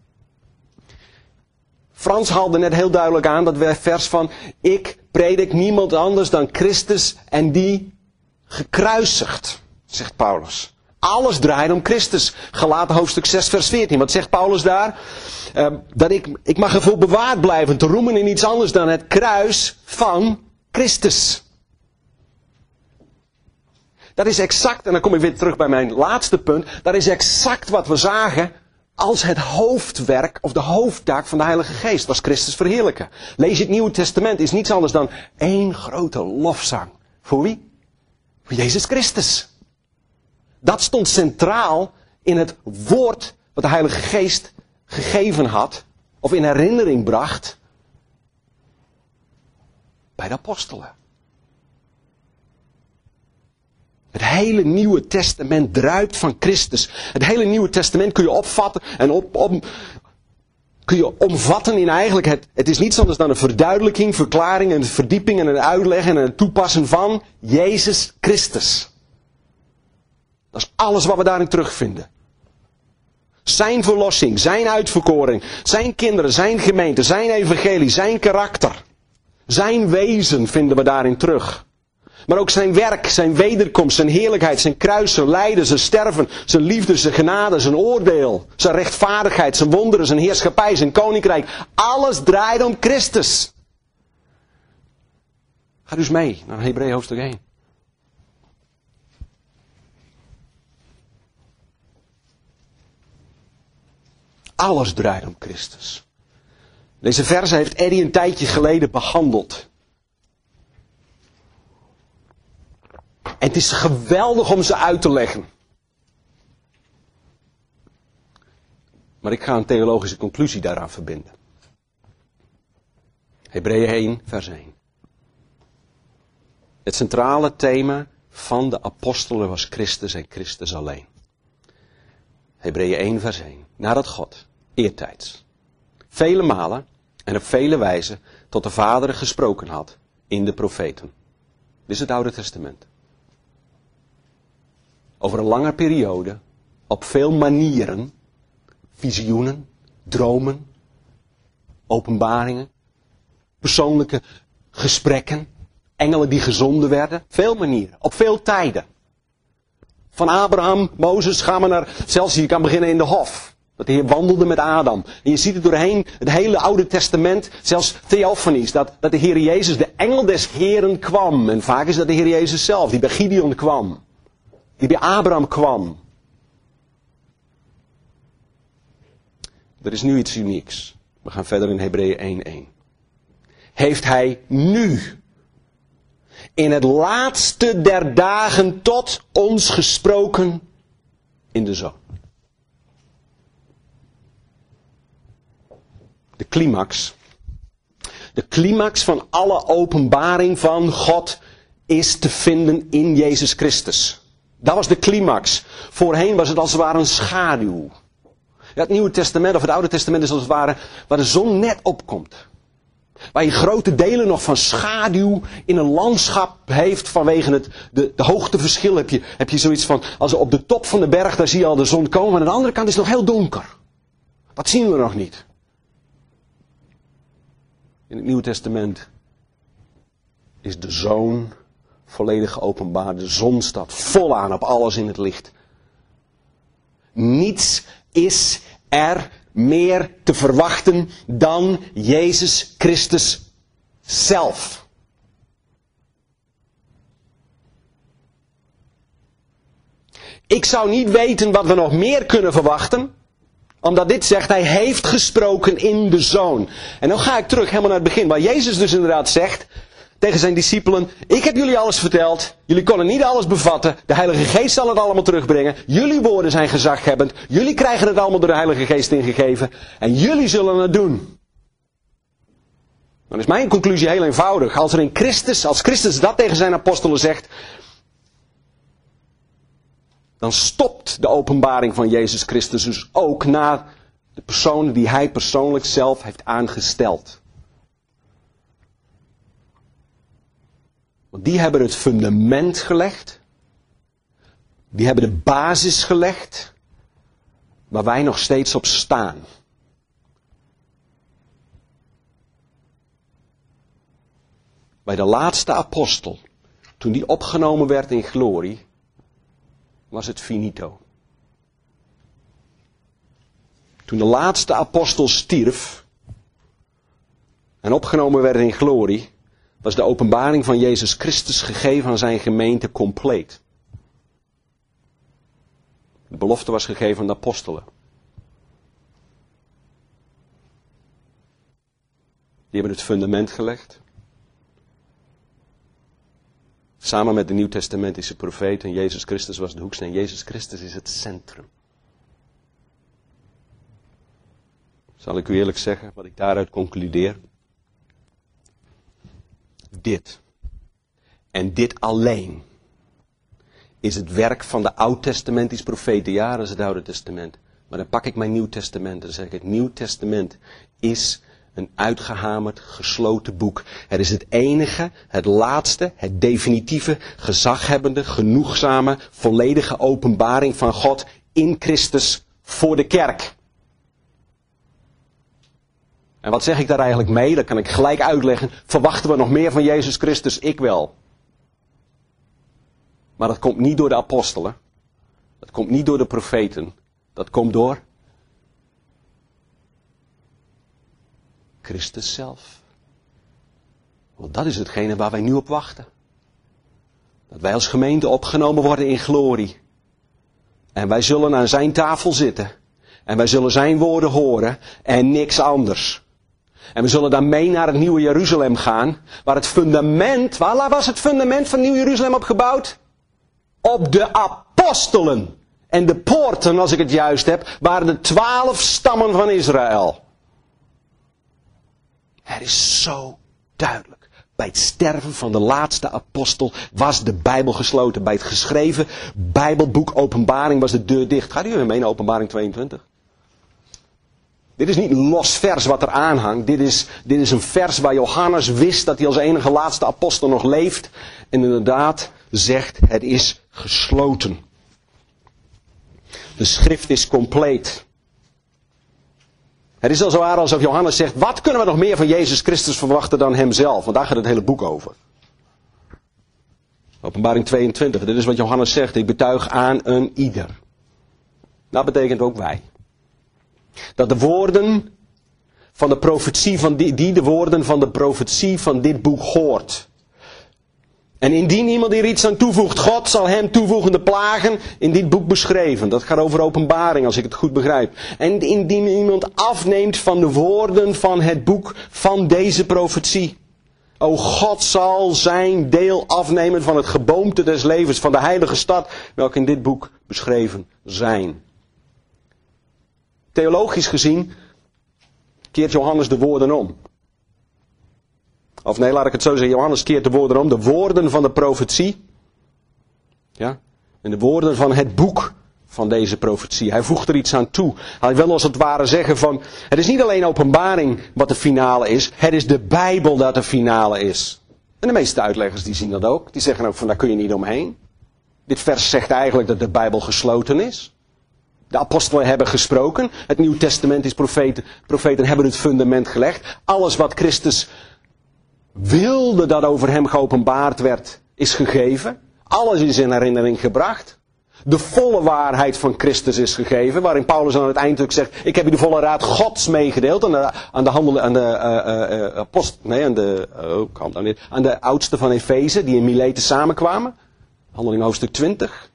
Frans haalde net heel duidelijk aan dat vers van: ik predik niemand anders dan Christus en die gekruisigd, zegt Paulus. Alles draait om Christus. Galaten hoofdstuk zes vers veertien. Wat zegt Paulus daar? Uh, dat ik, ik mag ervoor bewaard blijven te roemen in iets anders dan het kruis van Christus. Dat is exact, en dan kom ik weer terug bij mijn laatste punt. Dat is exact wat we zagen als het hoofdwerk of de hoofdtaak van de Heilige Geest. Was Christus verheerlijken. Lees je het Nieuwe Testament, is niets anders dan één grote lofzang. Voor wie? Voor Jezus Christus. Dat stond centraal in het woord wat de Heilige Geest gegeven had, of in herinnering bracht, bij de apostelen. Het hele Nieuwe Testament druipt van Christus. Het hele Nieuwe Testament kun je opvatten en op, op, kun je omvatten in eigenlijk, het, het is niets anders dan een verduidelijking, verklaring, een verdieping en een uitleg en een toepassen van Jezus Christus. Dat is alles wat we daarin terugvinden. Zijn verlossing, zijn uitverkoring, zijn kinderen, zijn gemeente, zijn evangelie, zijn karakter. Zijn wezen vinden we daarin terug. Maar ook zijn werk, zijn wederkomst, zijn heerlijkheid, zijn kruis, zijn lijden, zijn sterven, zijn liefde, zijn genade, zijn oordeel, zijn rechtvaardigheid, zijn wonderen, zijn heerschappij, zijn koninkrijk. Alles draait om Christus. Ga dus mee naar Hebreeën hoofdstuk één. Alles draait om Christus. Deze verse heeft Eddie een tijdje geleden behandeld. En het is geweldig om ze uit te leggen. Maar ik ga een theologische conclusie daaraan verbinden. Hebreeën één, vers één. Het centrale thema van de apostelen was Christus en Christus alleen. Hebreeën één, vers één. Nadat God, eertijds, vele malen en op vele wijzen tot de vaderen gesproken had in de profeten. Dit is het Oude Testament. Over een lange periode, op veel manieren, visioenen, dromen, openbaringen, persoonlijke gesprekken, engelen die gezonden werden, veel manieren, op veel tijden. Van Abraham, Mozes, gaan we naar, zelfs je kan beginnen in de hof. Dat de Heer wandelde met Adam. En je ziet het doorheen het hele Oude Testament, zelfs theofanies, dat, dat de Heer Jezus, de engel des Heeren kwam. En vaak is dat de Heer Jezus zelf, die bij Gideon kwam. Die bij Abraham kwam. Er is nu iets unieks. We gaan verder in Hebreeën één één. Heeft hij nu, in het laatste der dagen, tot ons gesproken in de Zoon. De climax. De climax van alle openbaring van God is te vinden in Jezus Christus. Dat was de climax. Voorheen was het als het ware een schaduw. Ja, het Nieuwe Testament of het Oude Testament is als het ware waar de zon net opkomt. Waar je grote delen nog van schaduw in een landschap heeft vanwege het de, de hoogteverschil. Heb je, heb je zoiets van, als op de top van de berg, daar zie je al de zon komen. Maar aan de andere kant is het nog heel donker. Wat zien we nog niet? In het Nieuwe Testament is de Zoon volledig geopenbaard. De zon staat vol aan op alles in het licht. Niets is er meer te verwachten dan Jezus Christus zelf. Ik zou niet weten wat we nog meer kunnen verwachten, omdat dit zegt, hij heeft gesproken in de Zoon. En dan ga ik terug helemaal naar het begin, waar Jezus dus inderdaad zegt tegen zijn discipelen, ik heb jullie alles verteld, jullie konden niet alles bevatten, de Heilige Geest zal het allemaal terugbrengen, jullie woorden zijn gezaghebbend, jullie krijgen het allemaal door de Heilige Geest ingegeven, en jullie zullen het doen. Dan is mijn conclusie heel eenvoudig, als er in Christus, als Christus dat tegen zijn apostelen zegt, dan stopt de openbaring van Jezus Christus dus ook na de personen die hij persoonlijk zelf heeft aangesteld. Want die hebben het fundament gelegd. Die hebben de basis gelegd. Waar wij nog steeds op staan. Bij de laatste apostel, toen die opgenomen werd in glorie, was het finito. Toen de laatste apostel stierf en opgenomen werd in glorie, was de openbaring van Jezus Christus gegeven aan zijn gemeente compleet. De belofte was gegeven aan de apostelen. Die hebben het fundament gelegd. Samen met de Nieuwtestamentische profeten. Jezus Christus was de hoeksteen. Jezus Christus is het centrum. Zal ik u eerlijk zeggen, wat ik daaruit concludeer? Dit. En dit alleen. Is het werk van de Oud-testamentisch profeten. Ja, dat is het Oude Testament. Maar dan pak ik mijn Nieuw Testament en dan zeg ik, het Nieuw Testament is een uitgehamerd, gesloten boek. Het is het enige, het laatste, het definitieve, gezaghebbende, genoegzame, volledige openbaring van God in Christus voor de kerk. En wat zeg ik daar eigenlijk mee? Dat kan ik gelijk uitleggen. Verwachten we nog meer van Jezus Christus? Ik wel. Maar dat komt niet door de apostelen. Dat komt niet door de profeten. Dat komt door Christus zelf. Want dat is hetgene waar wij nu op wachten. Dat wij als gemeente opgenomen worden in glorie. En wij zullen aan zijn tafel zitten. En wij zullen zijn woorden horen en niks anders. En we zullen dan mee naar het Nieuwe Jeruzalem gaan. Waar het fundament, waar was het fundament van Nieuw Jeruzalem op gebouwd? Op de apostelen. En de poorten, als ik het juist heb, waren de twaalf stammen van Israël. Het is zo duidelijk. Bij het sterven van de laatste apostel was de Bijbel gesloten. Bij het geschreven Bijbelboek Openbaring was de deur dicht. Gaat u weer mee naar Openbaring tweeëntwintig? Dit is niet een los vers wat er aanhangt. Dit is, dit is een vers waar Johannes wist dat hij als enige laatste apostel nog leeft. En inderdaad zegt, het is gesloten. De schrift is compleet. Het is als het ware alsof Johannes zegt, wat kunnen we nog meer van Jezus Christus verwachten dan hemzelf? Want daar gaat het hele boek over. Openbaring tweeëntwintig, dit is wat Johannes zegt, ik betuig aan een ieder. Dat betekent ook wij. Dat de woorden van de profetie van die, die de woorden van de profetie van dit boek hoort. En indien iemand hier iets aan toevoegt, God zal hem toevoegen de plagen in dit boek beschreven. Dat gaat over openbaring, als ik het goed begrijp. En indien iemand afneemt van de woorden van het boek van deze profetie. O God zal zijn deel afnemen van het geboomte des levens, van de heilige stad, welke in dit boek beschreven zijn. Theologisch gezien keert Johannes de woorden om. Of nee, laat ik het zo zeggen. Johannes keert de woorden om. De woorden van de profetie. Ja. En de woorden van het boek van deze profetie. Hij voegt er iets aan toe. Hij wil als het ware zeggen van, het is niet alleen openbaring wat de finale is. Het is de Bijbel dat de finale is. En de meeste uitleggers die zien dat ook. Die zeggen ook van, daar kun je niet omheen. Dit vers zegt eigenlijk dat de Bijbel gesloten is. De apostelen hebben gesproken. Het Nieuw Testament is profeten. Profeten hebben het fundament gelegd. Alles wat Christus wilde dat over hem geopenbaard werd, is gegeven. Alles is in herinnering gebracht. De volle waarheid van Christus is gegeven. Waarin Paulus aan het eind ook zegt, ik heb u de volle raad Gods meegedeeld. Aan de, aan de, handel, aan de uh, uh, apost, nee, aan de, oh, kan dan niet, aan de oudsten van Efeze, die in Mileten samenkwamen. Handeling hoofdstuk twintig.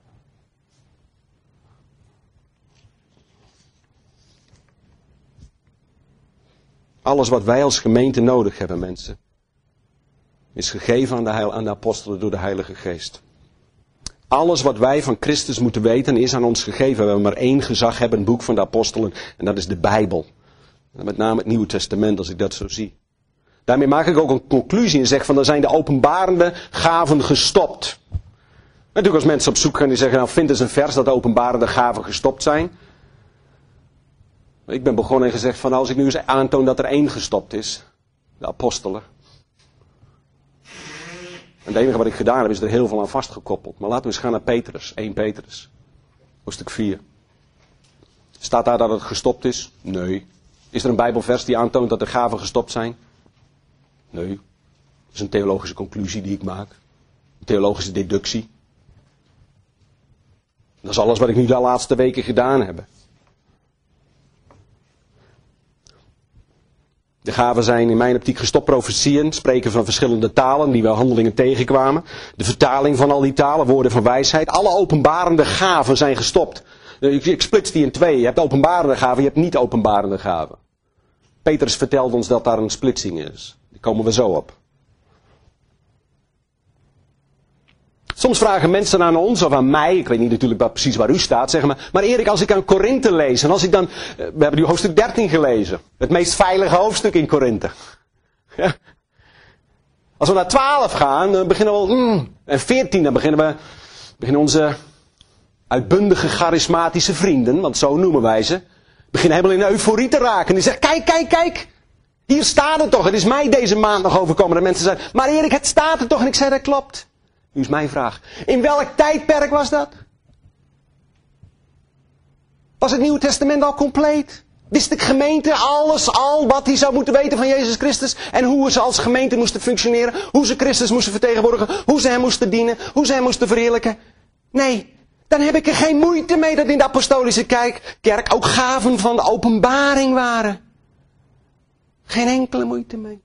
Alles wat wij als gemeente nodig hebben, mensen, is gegeven aan de, heil, aan de apostelen door de Heilige Geest. Alles wat wij van Christus moeten weten is aan ons gegeven. We hebben maar één gezaghebbend boek van de apostelen en dat is de Bijbel. En met name het Nieuwe Testament, als ik dat zo zie. Daarmee maak ik ook een conclusie en zeg van, dan zijn de openbarende gaven gestopt. Natuurlijk als mensen op zoek gaan die zeggen, nou vind eens een vers dat de openbarende gaven gestopt zijn. Ik ben begonnen en gezegd van als ik nu eens aantoon dat er één gestopt is. De apostelen. En het enige wat ik gedaan heb is er heel veel aan vastgekoppeld. Maar laten we eens gaan naar Petrus, eerste Petrus. Hoofdstuk vier. Staat daar dat het gestopt is? Nee. Is er een Bijbelvers die aantoont dat de gaven gestopt zijn? Nee. Dat is een theologische conclusie die ik maak. Een theologische deductie. Dat is alles wat ik nu de laatste weken gedaan heb. De gaven zijn in mijn optiek gestopt profetieën, spreken van verschillende talen die wel handelingen tegenkwamen. De vertaling van al die talen, woorden van wijsheid. Alle openbarende gaven zijn gestopt. Ik, ik splits die in twee. Je hebt openbarende gaven, je hebt niet openbarende gaven. Petrus vertelt ons dat daar een splitsing is. Daar komen we zo op. Soms vragen mensen aan ons of aan mij, ik weet niet natuurlijk precies waar u staat, zeg maar. Maar Erik, als ik aan Korinthe lees en als ik dan, we hebben nu hoofdstuk dertien gelezen. Het meest veilige hoofdstuk in Korinthe. Ja. Als we naar twaalf gaan, dan beginnen we al, mm, en veertien, dan beginnen we, beginnen onze uitbundige charismatische vrienden, want zo noemen wij ze, beginnen helemaal in euforie te raken. En die zeggen, kijk, kijk, kijk, hier staat het toch. Het is mij deze maand nog overkomen dat mensen zeiden, maar Erik, het staat er toch. En ik zei, dat klopt. Nu is mijn vraag. In welk tijdperk was dat? Was het Nieuwe Testament al compleet? Wist de gemeente alles al wat hij zou moeten weten van Jezus Christus? En hoe ze als gemeente moesten functioneren? Hoe ze Christus moesten vertegenwoordigen? Hoe ze hem moesten dienen? Hoe ze hem moesten verheerlijken? Nee, dan heb ik er geen moeite mee dat in de apostolische kerk ook gaven van de openbaring waren. Geen enkele moeite mee.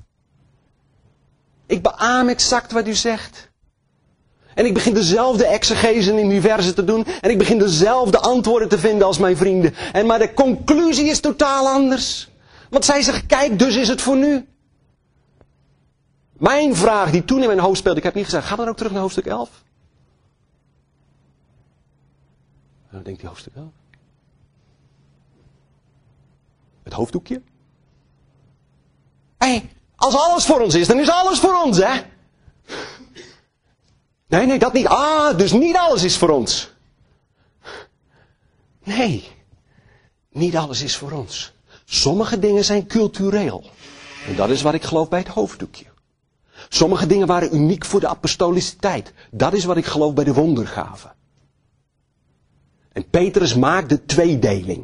Ik beaam exact wat u zegt. En ik begin dezelfde exegese in het universum te doen. En ik begin dezelfde antwoorden te vinden als mijn vrienden. En maar de conclusie is totaal anders. Want zij zeggen, kijk, dus is het voor nu. Mijn vraag die toen in mijn hoofd speelde, ik heb niet gezegd, ga dan ook terug naar hoofdstuk elf. En dan denkt hij hoofdstuk elf. Het hoofddoekje. Hé, hey, als alles voor ons is, dan is alles voor ons, hè? Nee, nee, dat niet. Ah, dus niet alles is voor ons. Nee, niet alles is voor ons. Sommige dingen zijn cultureel. En dat is wat ik geloof bij het hoofddoekje. Sommige dingen waren uniek voor de apostolische tijd. Dat is wat ik geloof bij de wondergaven. En Petrus maakt de tweedeling.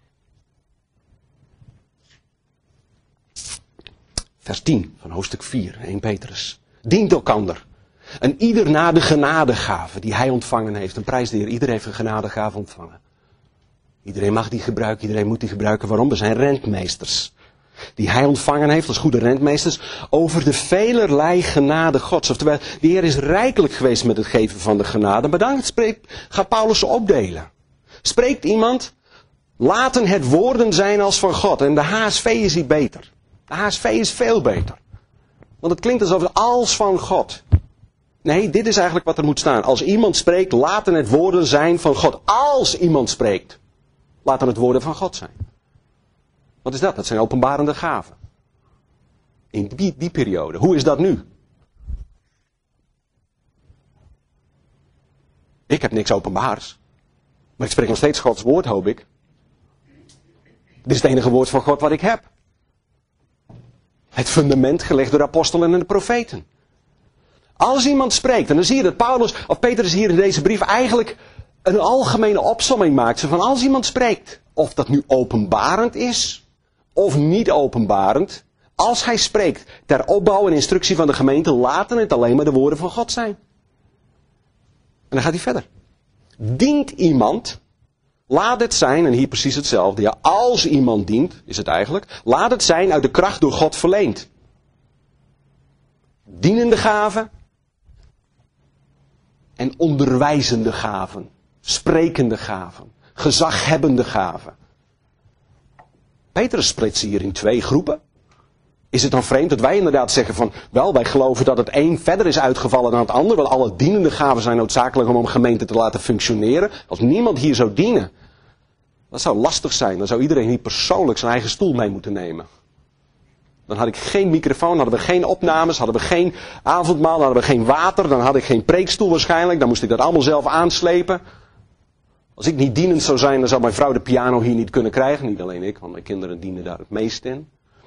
Vers tien van hoofdstuk vier, eerste Petrus. Dient elkander. En ieder na de genadegave die hij ontvangen heeft. Een prijs de Heer. Iedereen heeft een genadegave ontvangen. Iedereen mag die gebruiken. Iedereen moet die gebruiken. Waarom? We zijn rentmeesters. Die hij ontvangen heeft als goede rentmeesters. Over de velerlei genade Gods. Oftewel, de Heer is rijkelijk geweest met het geven van de genade. Maar dan spreekt, gaat Paulus ze opdelen. Spreekt iemand. Laten het woorden zijn als van God. En de H S V is hier beter. De H S V is veel beter. Want het klinkt alsof het als van God. Nee, dit is eigenlijk wat er moet staan. Als iemand spreekt, laten het woorden zijn van God. Als iemand spreekt, laten het woorden van God zijn. Wat is dat? Dat zijn openbarende gaven. In die, die periode. Hoe is dat nu? Ik heb niks openbaars. Maar ik spreek nog steeds Gods woord, hoop ik. Dit is het enige woord van God wat ik heb. Het fundament gelegd door de apostelen en de profeten. Als iemand spreekt, en dan zie je dat Paulus, of Petrus hier in deze brief eigenlijk een algemene opsomming maakt. Van als iemand spreekt, of dat nu openbarend is, of niet openbarend. Als hij spreekt ter opbouw en instructie van de gemeente, laten het alleen maar de woorden van God zijn. En dan gaat hij verder. Dient iemand, laat het zijn, en hier precies hetzelfde. Ja, als iemand dient, is het eigenlijk, laat het zijn uit de kracht door God verleend. Dienende gaven en onderwijzende gaven, sprekende gaven, gezaghebbende gaven. Petrus splitst hier in twee groepen. Is het dan vreemd dat wij inderdaad zeggen van, wel, wij geloven dat het een verder is uitgevallen dan het ander, want alle dienende gaven zijn noodzakelijk om een gemeente te laten functioneren. Als niemand hier zou dienen, dat zou lastig zijn. Dan zou iedereen hier persoonlijk zijn eigen stoel mee moeten nemen. Dan had ik geen microfoon, hadden we geen opnames, hadden we geen avondmaal, hadden we geen water, dan had ik geen preekstoel waarschijnlijk, dan moest ik dat allemaal zelf aanslepen. Als ik niet dienend zou zijn, dan zou mijn vrouw de piano hier niet kunnen krijgen. Niet alleen ik, want mijn kinderen dienen daar het meest in.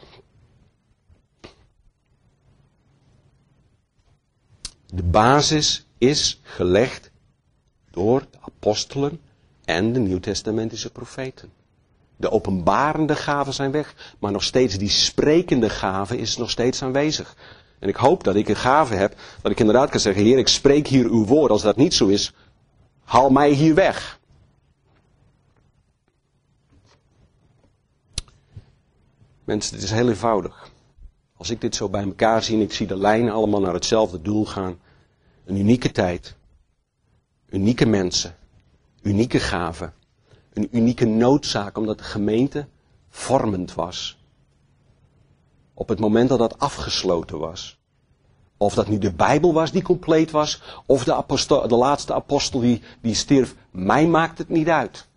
De basis is gelegd door de apostelen en de nieuwtestamentische profeten. De openbarende gaven zijn weg, maar nog steeds die sprekende gave is nog steeds aanwezig. En ik hoop dat ik een gave heb, dat ik inderdaad kan zeggen, Heer, ik spreek hier uw woord. Als dat niet zo is, haal mij hier weg. Mensen, het is heel eenvoudig. Als ik dit zo bij elkaar zie en ik zie de lijnen allemaal naar hetzelfde doel gaan. Een unieke tijd. Unieke mensen. Unieke gaven. Een unieke noodzaak omdat de gemeente vormend was. Op het moment dat dat afgesloten was. Of dat nu de Bijbel was die compleet was. Of de, apostel, de laatste apostel die, die stierf. Mij maakt het niet uit.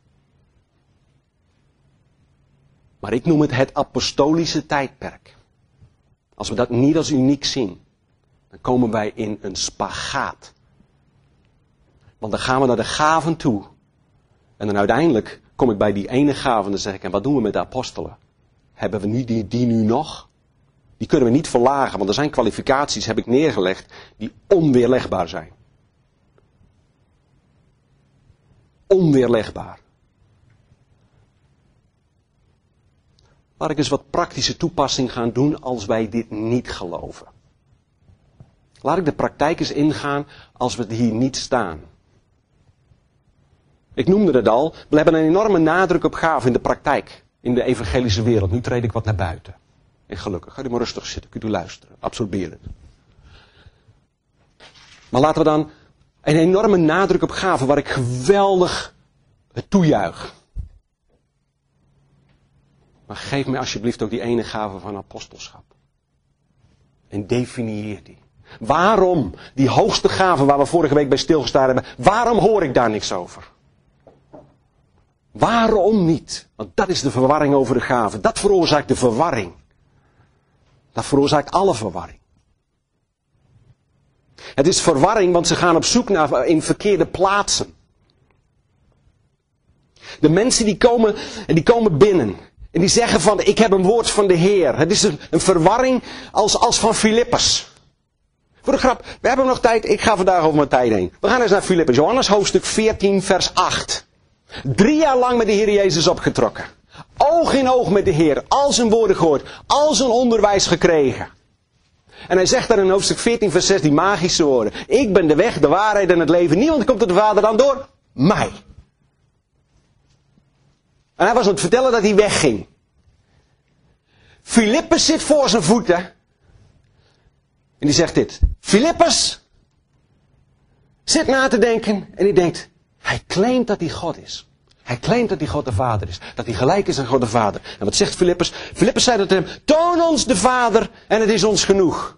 Maar ik noem het het apostolische tijdperk. Als we dat niet als uniek zien. Dan komen wij in een spagaat. Want dan gaan we naar de gaven toe. En dan uiteindelijk kom ik bij die ene gave en dan zeg ik, en wat doen we met de apostelen? Hebben we nu die, die nu nog? Die kunnen we niet verlagen, want er zijn kwalificaties, heb ik neergelegd, die onweerlegbaar zijn. Onweerlegbaar. Laat ik eens wat praktische toepassing gaan doen als wij dit niet geloven. Laat ik de praktijk eens ingaan als we hier niet staan. Ik noemde het al, we hebben een enorme nadruk op gaven in de praktijk. In de evangelische wereld. Nu treed ik wat naar buiten. En gelukkig, ga u maar rustig zitten, kunt u luisteren, absorberen. Maar laten we dan een enorme nadruk op gaven waar ik geweldig het toejuich. Maar geef mij alsjeblieft ook die ene gave van apostelschap. En definieer die. Waarom die hoogste gave waar we vorige week bij stilgestaan hebben, waarom hoor ik daar niks over? Waarom niet? Want dat is de verwarring over de gaven. Dat veroorzaakt de verwarring. Dat veroorzaakt alle verwarring. Het is verwarring, want ze gaan op zoek naar in verkeerde plaatsen. De mensen die komen, en die komen binnen. En die zeggen van, ik heb een woord van de Heer. Het is een, een verwarring als, als van Filippus. Voor de grap, we hebben nog tijd. Ik ga vandaag over mijn tijd heen. We gaan eens naar Filippus. Johannes hoofdstuk veertien vers acht. Drie jaar lang met de Heer Jezus opgetrokken. Oog in oog met de Heer. Al zijn woorden gehoord. Al zijn onderwijs gekregen. En hij zegt daar in hoofdstuk veertien vers zes die magische woorden. Ik ben de weg, de waarheid en het leven. Niemand komt tot de Vader dan door mij. En hij was aan het vertellen dat hij wegging. Filippus zit voor zijn voeten. En die zegt dit. Filippus zit na te denken en die denkt, hij claimt dat hij God is. Hij claimt dat hij God de Vader is. Dat hij gelijk is aan God de Vader. En wat zegt Filippus? Filippus zei tot hem, toon ons de Vader en het is ons genoeg.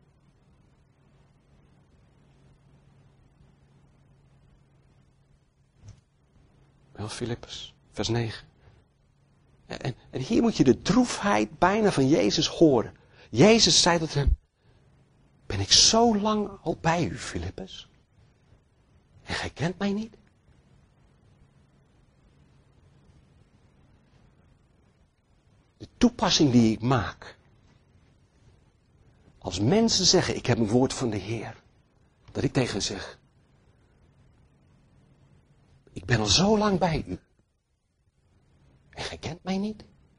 Wel Filippus, vers negen. En, en hier moet je de droefheid bijna van Jezus horen. Jezus zei tot hem, ben ik zo lang al bij u, Filippus? En gij kent mij niet? De toepassing die ik maak. Als mensen zeggen, ik heb een woord van de Heer. Dat ik tegen hen zeg. Ik ben al zo lang bij u. En gij kent mij niet?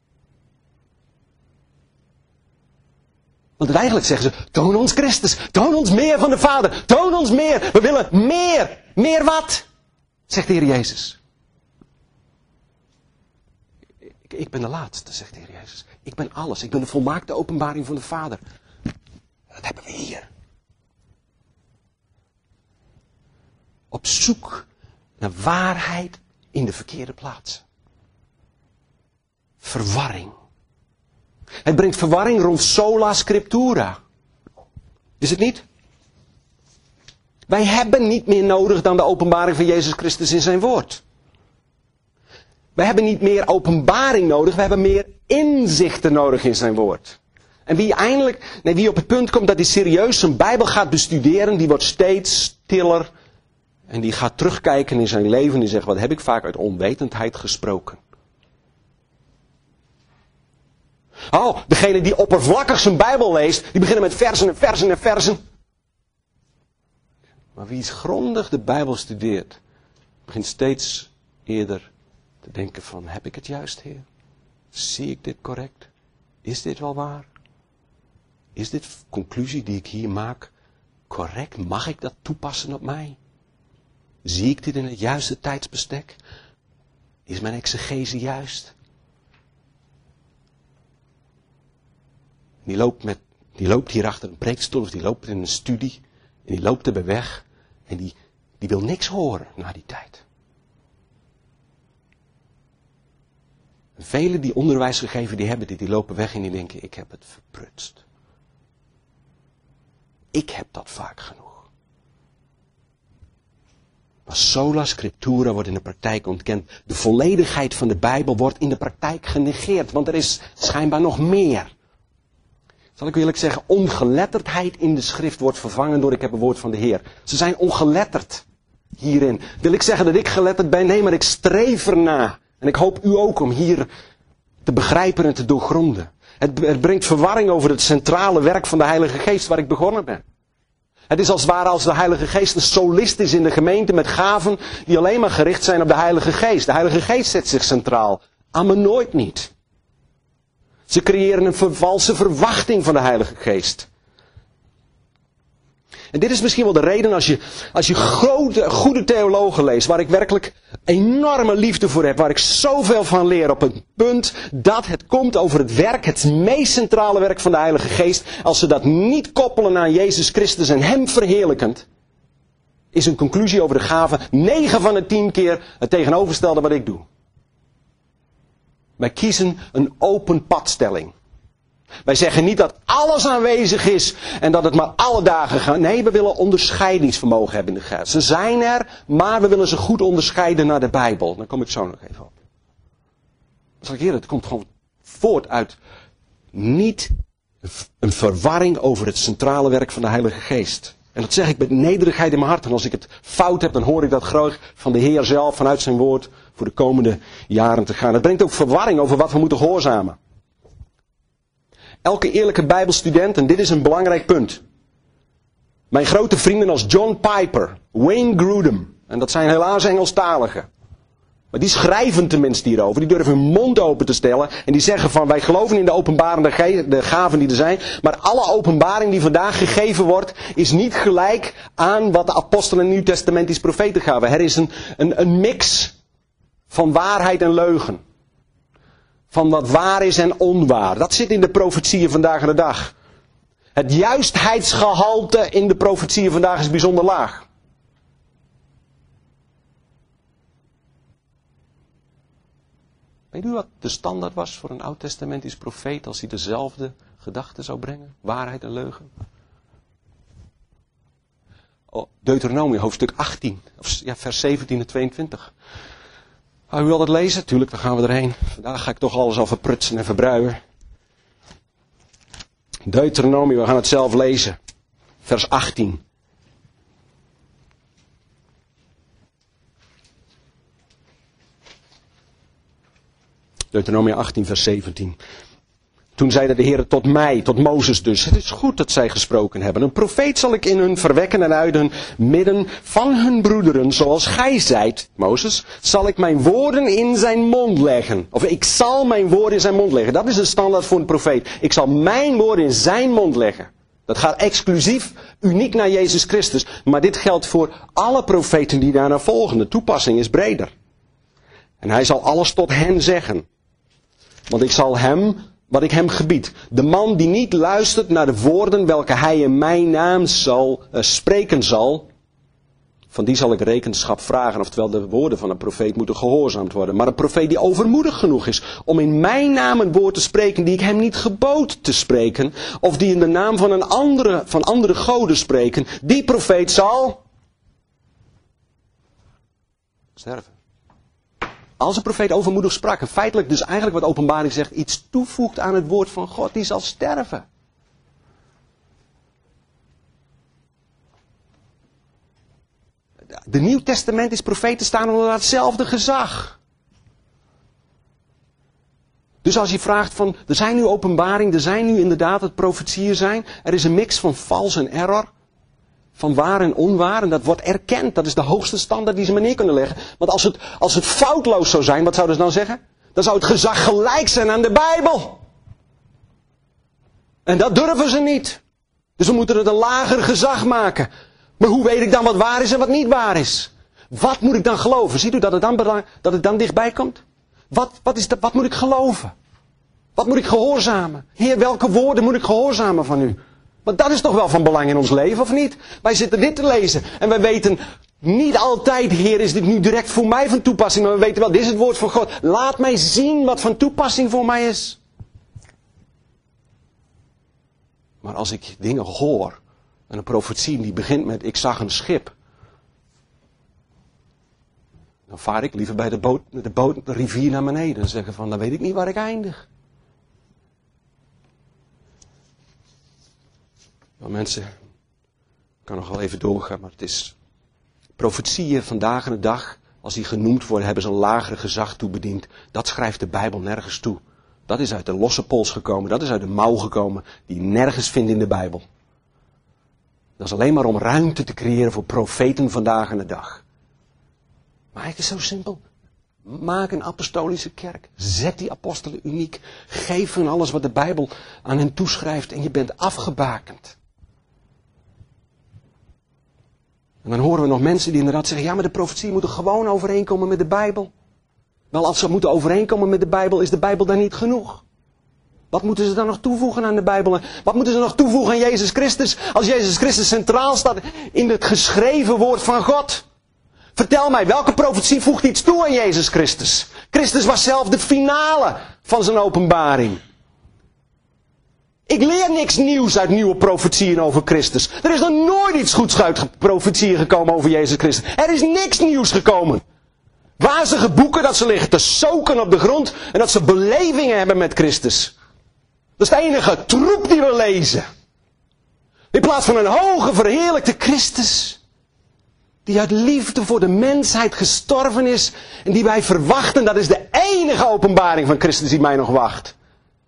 Want eigenlijk zeggen ze, toon ons Christus, toon ons meer van de Vader, toon ons meer, we willen meer, meer wat? Zegt de Heer Jezus. Ik, ik ben de laatste, zegt de Heer Jezus. Ik ben alles, ik ben de volmaakte openbaring van de Vader. Dat hebben we hier. Op zoek naar waarheid in de verkeerde plaats. Verwarring. Het brengt verwarring rond sola scriptura. Is het niet? Wij hebben niet meer nodig dan de openbaring van Jezus Christus in zijn woord. Wij hebben niet meer openbaring nodig, we hebben meer inzichten nodig in zijn woord. En wie eindelijk, nee, wie op het punt komt dat hij serieus zijn Bijbel gaat bestuderen, die wordt steeds stiller. En die gaat terugkijken in zijn leven en die zegt, wat heb ik vaak uit onwetendheid gesproken. Oh, degene die oppervlakkig zijn Bijbel leest, die beginnen met versen en versen en versen. Maar wie grondig de Bijbel studeert, begint steeds eerder te denken van, heb ik het juist, Heer? Zie ik dit correct? Is dit wel waar? Is dit conclusie die ik hier maak correct? Mag ik dat toepassen op mij? Zie ik dit in het juiste tijdsbestek? Is mijn exegese juist? Die loopt, met, die loopt hier achter een preekstoel of die loopt in een studie. En die loopt erbij weg. En die, die wil niks horen na die tijd. En velen die onderwijs gegeven, die hebben dit. Die lopen weg en die denken, ik heb het verprutst. Ik heb dat vaak genoeg. Maar sola scriptura wordt in de praktijk ontkend. De volledigheid van de Bijbel wordt in de praktijk genegeerd. Want er is schijnbaar nog meer. Zal ik eerlijk zeggen, ongeletterdheid in de schrift wordt vervangen door ik heb een woord van de Heer. Ze zijn ongeletterd hierin. Wil ik zeggen dat ik geletterd ben? Nee, maar ik streef erna. En ik hoop u ook om hier te begrijpen en te doorgronden. Het, het brengt verwarring over het centrale werk van de Heilige Geest waar ik begonnen ben. Het is als het ware als de Heilige Geest een solist is in de gemeente met gaven die alleen maar gericht zijn op de Heilige Geest. De Heilige Geest zet zich centraal. Amen, nooit niet. Ze creëren een valse verwachting van de Heilige Geest. En dit is misschien wel de reden als je, als je grote, goede theologen leest, waar ik werkelijk enorme liefde voor heb, waar ik zoveel van leer op het punt dat het komt over het werk, het meest centrale werk van de Heilige Geest, als ze dat niet koppelen aan Jezus Christus en Hem verheerlijkend, is een conclusie over de gaven negen van de tien keer het tegenovergestelde wat ik doe. Wij kiezen een open padstelling. Wij zeggen niet dat alles aanwezig is en dat het maar alle dagen gaat. Nee, we willen onderscheidingsvermogen hebben in de geest. Ze zijn er, maar we willen ze goed onderscheiden naar de Bijbel. Daar kom ik zo nog even op. Zal ik hier, het komt gewoon voort uit niet een verwarring over het centrale werk van de Heilige Geest. En dat zeg ik met nederigheid in mijn hart. En als ik het fout heb, dan hoor ik dat graag van de Heer zelf, vanuit zijn woord, voor de komende jaren te gaan. Het brengt ook verwarring over wat we moeten gehoorzamen. Elke eerlijke Bijbelstudent, en dit is een belangrijk punt. Mijn grote vrienden als John Piper, Wayne Grudem, en dat zijn helaas Engelstaligen. Maar die schrijven tenminste hierover, die durven hun mond open te stellen. En die zeggen van, wij geloven in de openbarende ge- de gaven die er zijn. Maar alle openbaring die vandaag gegeven wordt, is niet gelijk aan wat de apostelen en nieuwtestamentisch profeten gaven. Er is een, een, een mix van waarheid en leugen. Van wat waar is en onwaar. Dat zit in de profetieën vandaag de dag. Het juistheidsgehalte in de profetieën vandaag is bijzonder laag. Weet u wat de standaard was voor een oud-testamentisch profeet als hij dezelfde gedachten zou brengen? Waarheid en leugen. Oh, Deuteronomie hoofdstuk achttien, of, ja, vers zeventien en tweeëntwintig. Oh, u wilt het lezen? Tuurlijk, dan gaan we erheen. Vandaag ga ik toch alles al verprutsen en verbruiken. Deuteronomie, we gaan het zelf lezen. Vers achttien. Deuteronomie achttien, vers zeventien. Toen zeide de Heer tot mij, tot Mozes dus. Het is goed dat zij gesproken hebben. Een profeet zal ik in hun verwekken en uit hun midden van hun broederen, zoals gij zijt, Mozes, zal ik mijn woorden in zijn mond leggen. Of ik zal mijn woorden in zijn mond leggen. Dat is de standaard voor een profeet. Ik zal mijn woorden in zijn mond leggen. Dat gaat exclusief, uniek naar Jezus Christus. Maar dit geldt voor alle profeten die daarna volgen. De toepassing is breder. En hij zal alles tot hen zeggen. Want ik zal hem, wat ik hem gebied. De man die niet luistert naar de woorden welke hij in mijn naam zal, uh, spreken zal. Van die zal ik rekenschap vragen. Oftewel de woorden van een profeet moeten gehoorzaamd worden. Maar een profeet die overmoedig genoeg is om in mijn naam een woord te spreken die ik hem niet gebood te spreken. Of die in de naam van een andere, van andere goden spreken. Die profeet zal sterven. Als een profeet overmoedig sprak, en feitelijk dus eigenlijk wat Openbaring zegt, iets toevoegt aan het woord van God, die zal sterven. de Nieuw Testament is profeten staan onder hetzelfde gezag. Dus als je vraagt van, er zijn nu openbaring, er zijn nu inderdaad het profetieën zijn. Er is een mix van vals en error. Van waar en onwaar. En dat wordt erkend. Dat is de hoogste standaard die ze maar neer kunnen leggen. Want als het, als het foutloos zou zijn, wat zouden ze dan zeggen? Dan zou het gezag gelijk zijn aan de Bijbel. En dat durven ze niet. Dus we moeten het een lager gezag maken. Maar hoe weet ik dan wat waar is en wat niet waar is? Wat moet ik dan geloven? Ziet u dat het dan, dat het dan dichtbij komt? Wat, wat, is dat, wat moet ik geloven? Wat moet ik gehoorzamen? Heer, welke woorden moet ik gehoorzamen van u? Want dat is toch wel van belang in ons leven, of niet? Wij zitten dit te lezen en wij weten niet altijd, Heer, is dit nu direct voor mij van toepassing. Maar we weten wel, dit is het woord van God. Laat mij zien wat van toepassing voor mij is. Maar als ik dingen hoor, en een profetie die begint met, ik zag een schip. Dan vaar ik liever bij de boot, de boot de rivier naar beneden en zeggen van, dan weet ik niet waar ik eindig. Nou mensen, ik kan nog wel even doorgaan, maar het is profetieën vandaag en de dag, als die genoemd worden, hebben ze een lagere gezag toebediend. Dat schrijft de Bijbel nergens toe. Dat is uit de losse pols gekomen, dat is uit de mouw gekomen, die je nergens vindt in de Bijbel. Dat is alleen maar om ruimte te creëren voor profeten vandaag en de dag. Maar het is zo simpel. Maak een apostolische kerk. Zet die apostelen uniek. Geef hun alles wat de Bijbel aan hen toeschrijft en je bent afgebakend. En dan horen we nog mensen die inderdaad zeggen, ja, maar de profetie moet er gewoon overeenkomen met de Bijbel. Wel, als ze moeten overeenkomen met de Bijbel, is de Bijbel dan niet genoeg? Wat moeten ze dan nog toevoegen aan de Bijbel? Wat moeten ze nog toevoegen aan Jezus Christus? Als Jezus Christus centraal staat in het geschreven woord van God. Vertel mij, welke profetie voegt iets toe aan Jezus Christus? Christus was zelf de finale van zijn openbaring. Ik leer niks nieuws uit nieuwe profetieën over Christus. Er is nog nooit iets goeds uit profetieën gekomen over Jezus Christus. Er is niks nieuws gekomen. Wazige boeken dat ze liggen te soken op de grond en dat ze belevingen hebben met Christus. Dat is de enige troep die we lezen. In plaats van een hoge verheerlijkte Christus, die uit liefde voor de mensheid gestorven is en die wij verwachten, dat is de enige openbaring van Christus die mij nog wacht.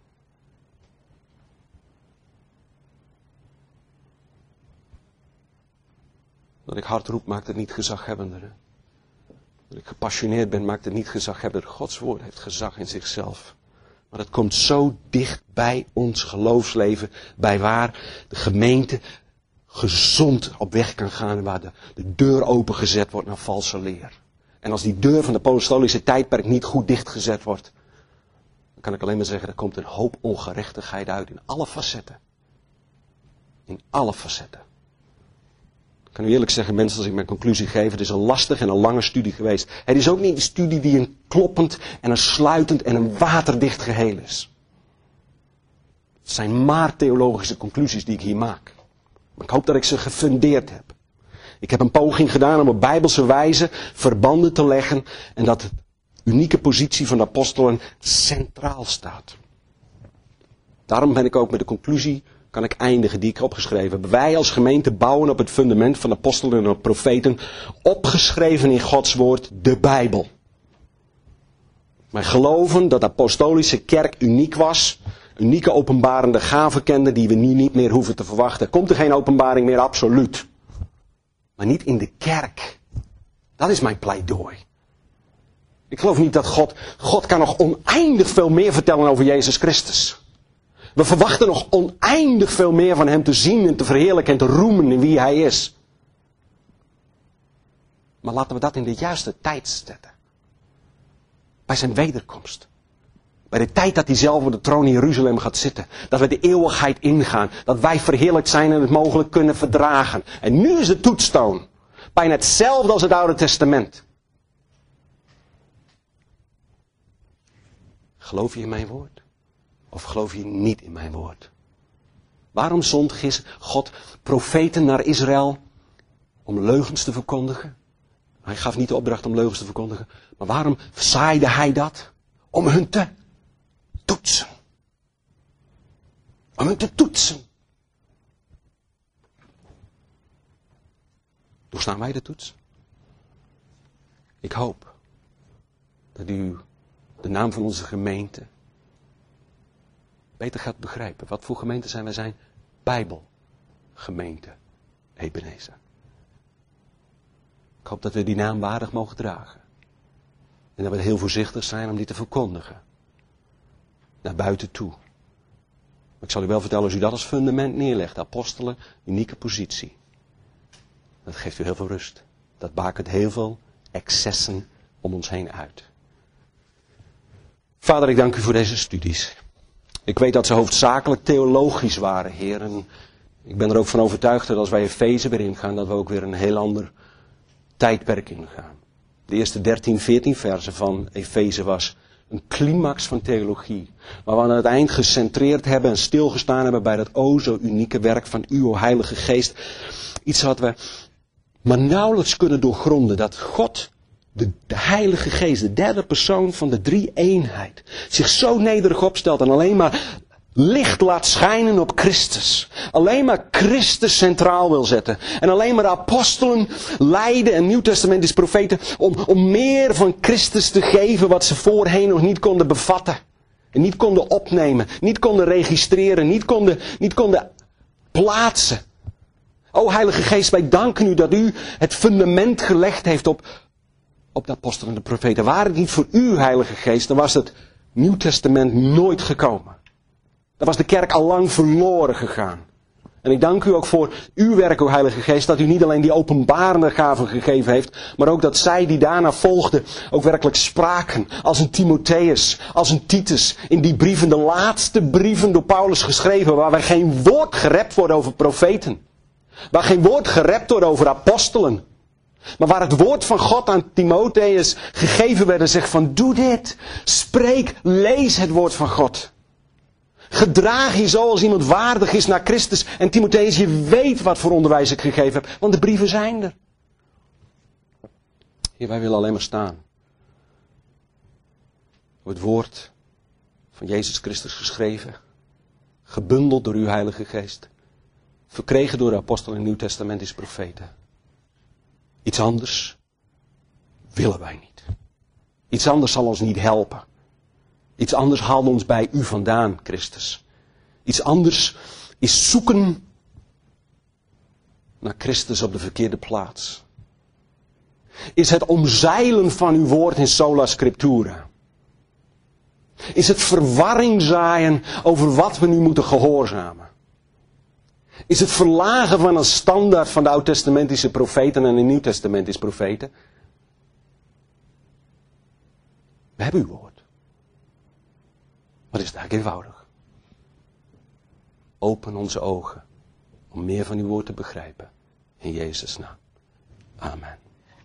Dat ik hard roep maakt het niet gezaghebbender. Hè? Dat ik gepassioneerd ben maakt het niet gezaghebbender. Gods woord heeft gezag in zichzelf. Maar het komt zo dicht bij ons geloofsleven, bij waar de gemeente gezond op weg kan gaan, waar de, de deur opengezet wordt naar valse leer. En als die deur van de apostolische tijdperk niet goed dichtgezet wordt, dan kan ik alleen maar zeggen, er komt een hoop ongerechtigheid uit in alle facetten. In alle facetten. Ik kan u eerlijk zeggen, mensen, als ik mijn conclusie geef, het is een lastige en een lange studie geweest. Het is ook niet een studie die een kloppend en een sluitend en een waterdicht geheel is. Het zijn maar theologische conclusies die ik hier maak. Maar ik hoop dat ik ze gefundeerd heb. Ik heb een poging gedaan om op bijbelse wijze verbanden te leggen en dat de unieke positie van de apostelen centraal staat. Daarom ben ik ook met de conclusie, kan ik eindigen, die ik opgeschreven heb. Wij als gemeente bouwen op het fundament van de apostelen en de profeten, opgeschreven in Gods woord, de Bijbel. Wij geloven dat de apostolische kerk uniek was, unieke openbarende gaven kende die we nu niet meer hoeven te verwachten. Komt er geen openbaring meer? Absoluut. Maar niet in de kerk. Dat is mijn pleidooi. Ik geloof niet dat God, God kan nog oneindig veel meer vertellen over Jezus Christus. We verwachten nog oneindig veel meer van hem te zien en te verheerlijken en te roemen in wie hij is. Maar laten we dat in de juiste tijd zetten. Bij zijn wederkomst. Bij de tijd dat hij zelf op de troon in Jeruzalem gaat zitten. Dat we de eeuwigheid ingaan. Dat wij verheerlijkt zijn en het mogelijk kunnen verdragen. En nu is de toetstoon. Bijna hetzelfde als het Oude Testament. Geloof je in mijn woord? Of geloof je niet in mijn woord? Waarom zond God profeten naar Israël om leugens te verkondigen? Hij gaf niet de opdracht om leugens te verkondigen. Maar waarom zaaide hij dat? Om hun te toetsen. Om hun te toetsen. Doorstaan wij de toets? Ik hoop dat u de naam van onze gemeente beter gaat begrijpen. Wat voor gemeente zijn wij? Zijn Bijbelgemeente Ebenezer. Ik hoop dat we die naam waardig mogen dragen. En dat we heel voorzichtig zijn om die te verkondigen. Naar buiten toe. Maar ik zal u wel vertellen, als u dat als fundament neerlegt, apostelen, unieke positie. Dat geeft u heel veel rust. Dat bakent heel veel excessen om ons heen uit. Vader, ik dank u voor deze studies. Ik weet dat ze hoofdzakelijk theologisch waren, Heer. En ik ben er ook van overtuigd dat als wij Efeze weer ingaan, dat we ook weer een heel ander tijdperk ingaan. De eerste dertien, veertien versen van Efeze was een climax van theologie. Waar we aan het eind gecentreerd hebben en stilgestaan hebben bij dat o zo unieke werk van u, o Heilige Geest. Iets wat we maar nauwelijks kunnen doorgronden. Dat God, de, de Heilige Geest, de derde persoon van de drie-eenheid, zich zo nederig opstelt en alleen maar licht laat schijnen op Christus. Alleen maar Christus centraal wil zetten. En alleen maar de apostelen leiden en Nieuwtestamentisch profeten om, om meer van Christus te geven wat ze voorheen nog niet konden bevatten. En niet konden opnemen, niet konden registreren, niet konden, niet konden plaatsen. O Heilige Geest, wij danken u dat u het fundament gelegd heeft op, op de apostelen en de profeten. Waar het niet voor u, Heilige Geest, dan was het Nieuwtestament nooit gekomen. Dan was de kerk al lang verloren gegaan. En ik dank u ook voor uw werk, o Heilige Geest, dat u niet alleen die openbarende gaven gegeven heeft, maar ook dat zij die daarna volgden ook werkelijk spraken. Als een Timotheus, als een Titus, in die brieven, de laatste brieven door Paulus geschreven, waar wij geen woord gerept worden over profeten. Waar geen woord gerept wordt over apostelen. Maar waar het woord van God aan Timotheus gegeven werd en zegt van doe dit. Spreek, lees het woord van God. Gedraag je zo als iemand waardig is naar Christus. En Timotheus, je weet wat voor onderwijs ik gegeven heb. Want de brieven zijn er. Heer, wij willen alleen maar staan. Door het woord van Jezus Christus geschreven. Gebundeld door uw Heilige Geest. Verkregen door de apostelen en Nieuwtestamentische profeten. Iets anders willen wij niet. Iets anders zal ons niet helpen. Iets anders haalt ons bij u vandaan, Christus. Iets anders is zoeken naar Christus op de verkeerde plaats. Is het omzeilen van uw woord in sola scriptura. Is het verwarring zaaien over wat we nu moeten gehoorzamen. Is het verlagen van een standaard van de oud-testamentische profeten en de nieuw-testamentische profeten. We hebben uw woord. Maar het is eigenlijk eenvoudig. Open onze ogen om meer van uw woord te begrijpen. In Jezus' naam. Amen.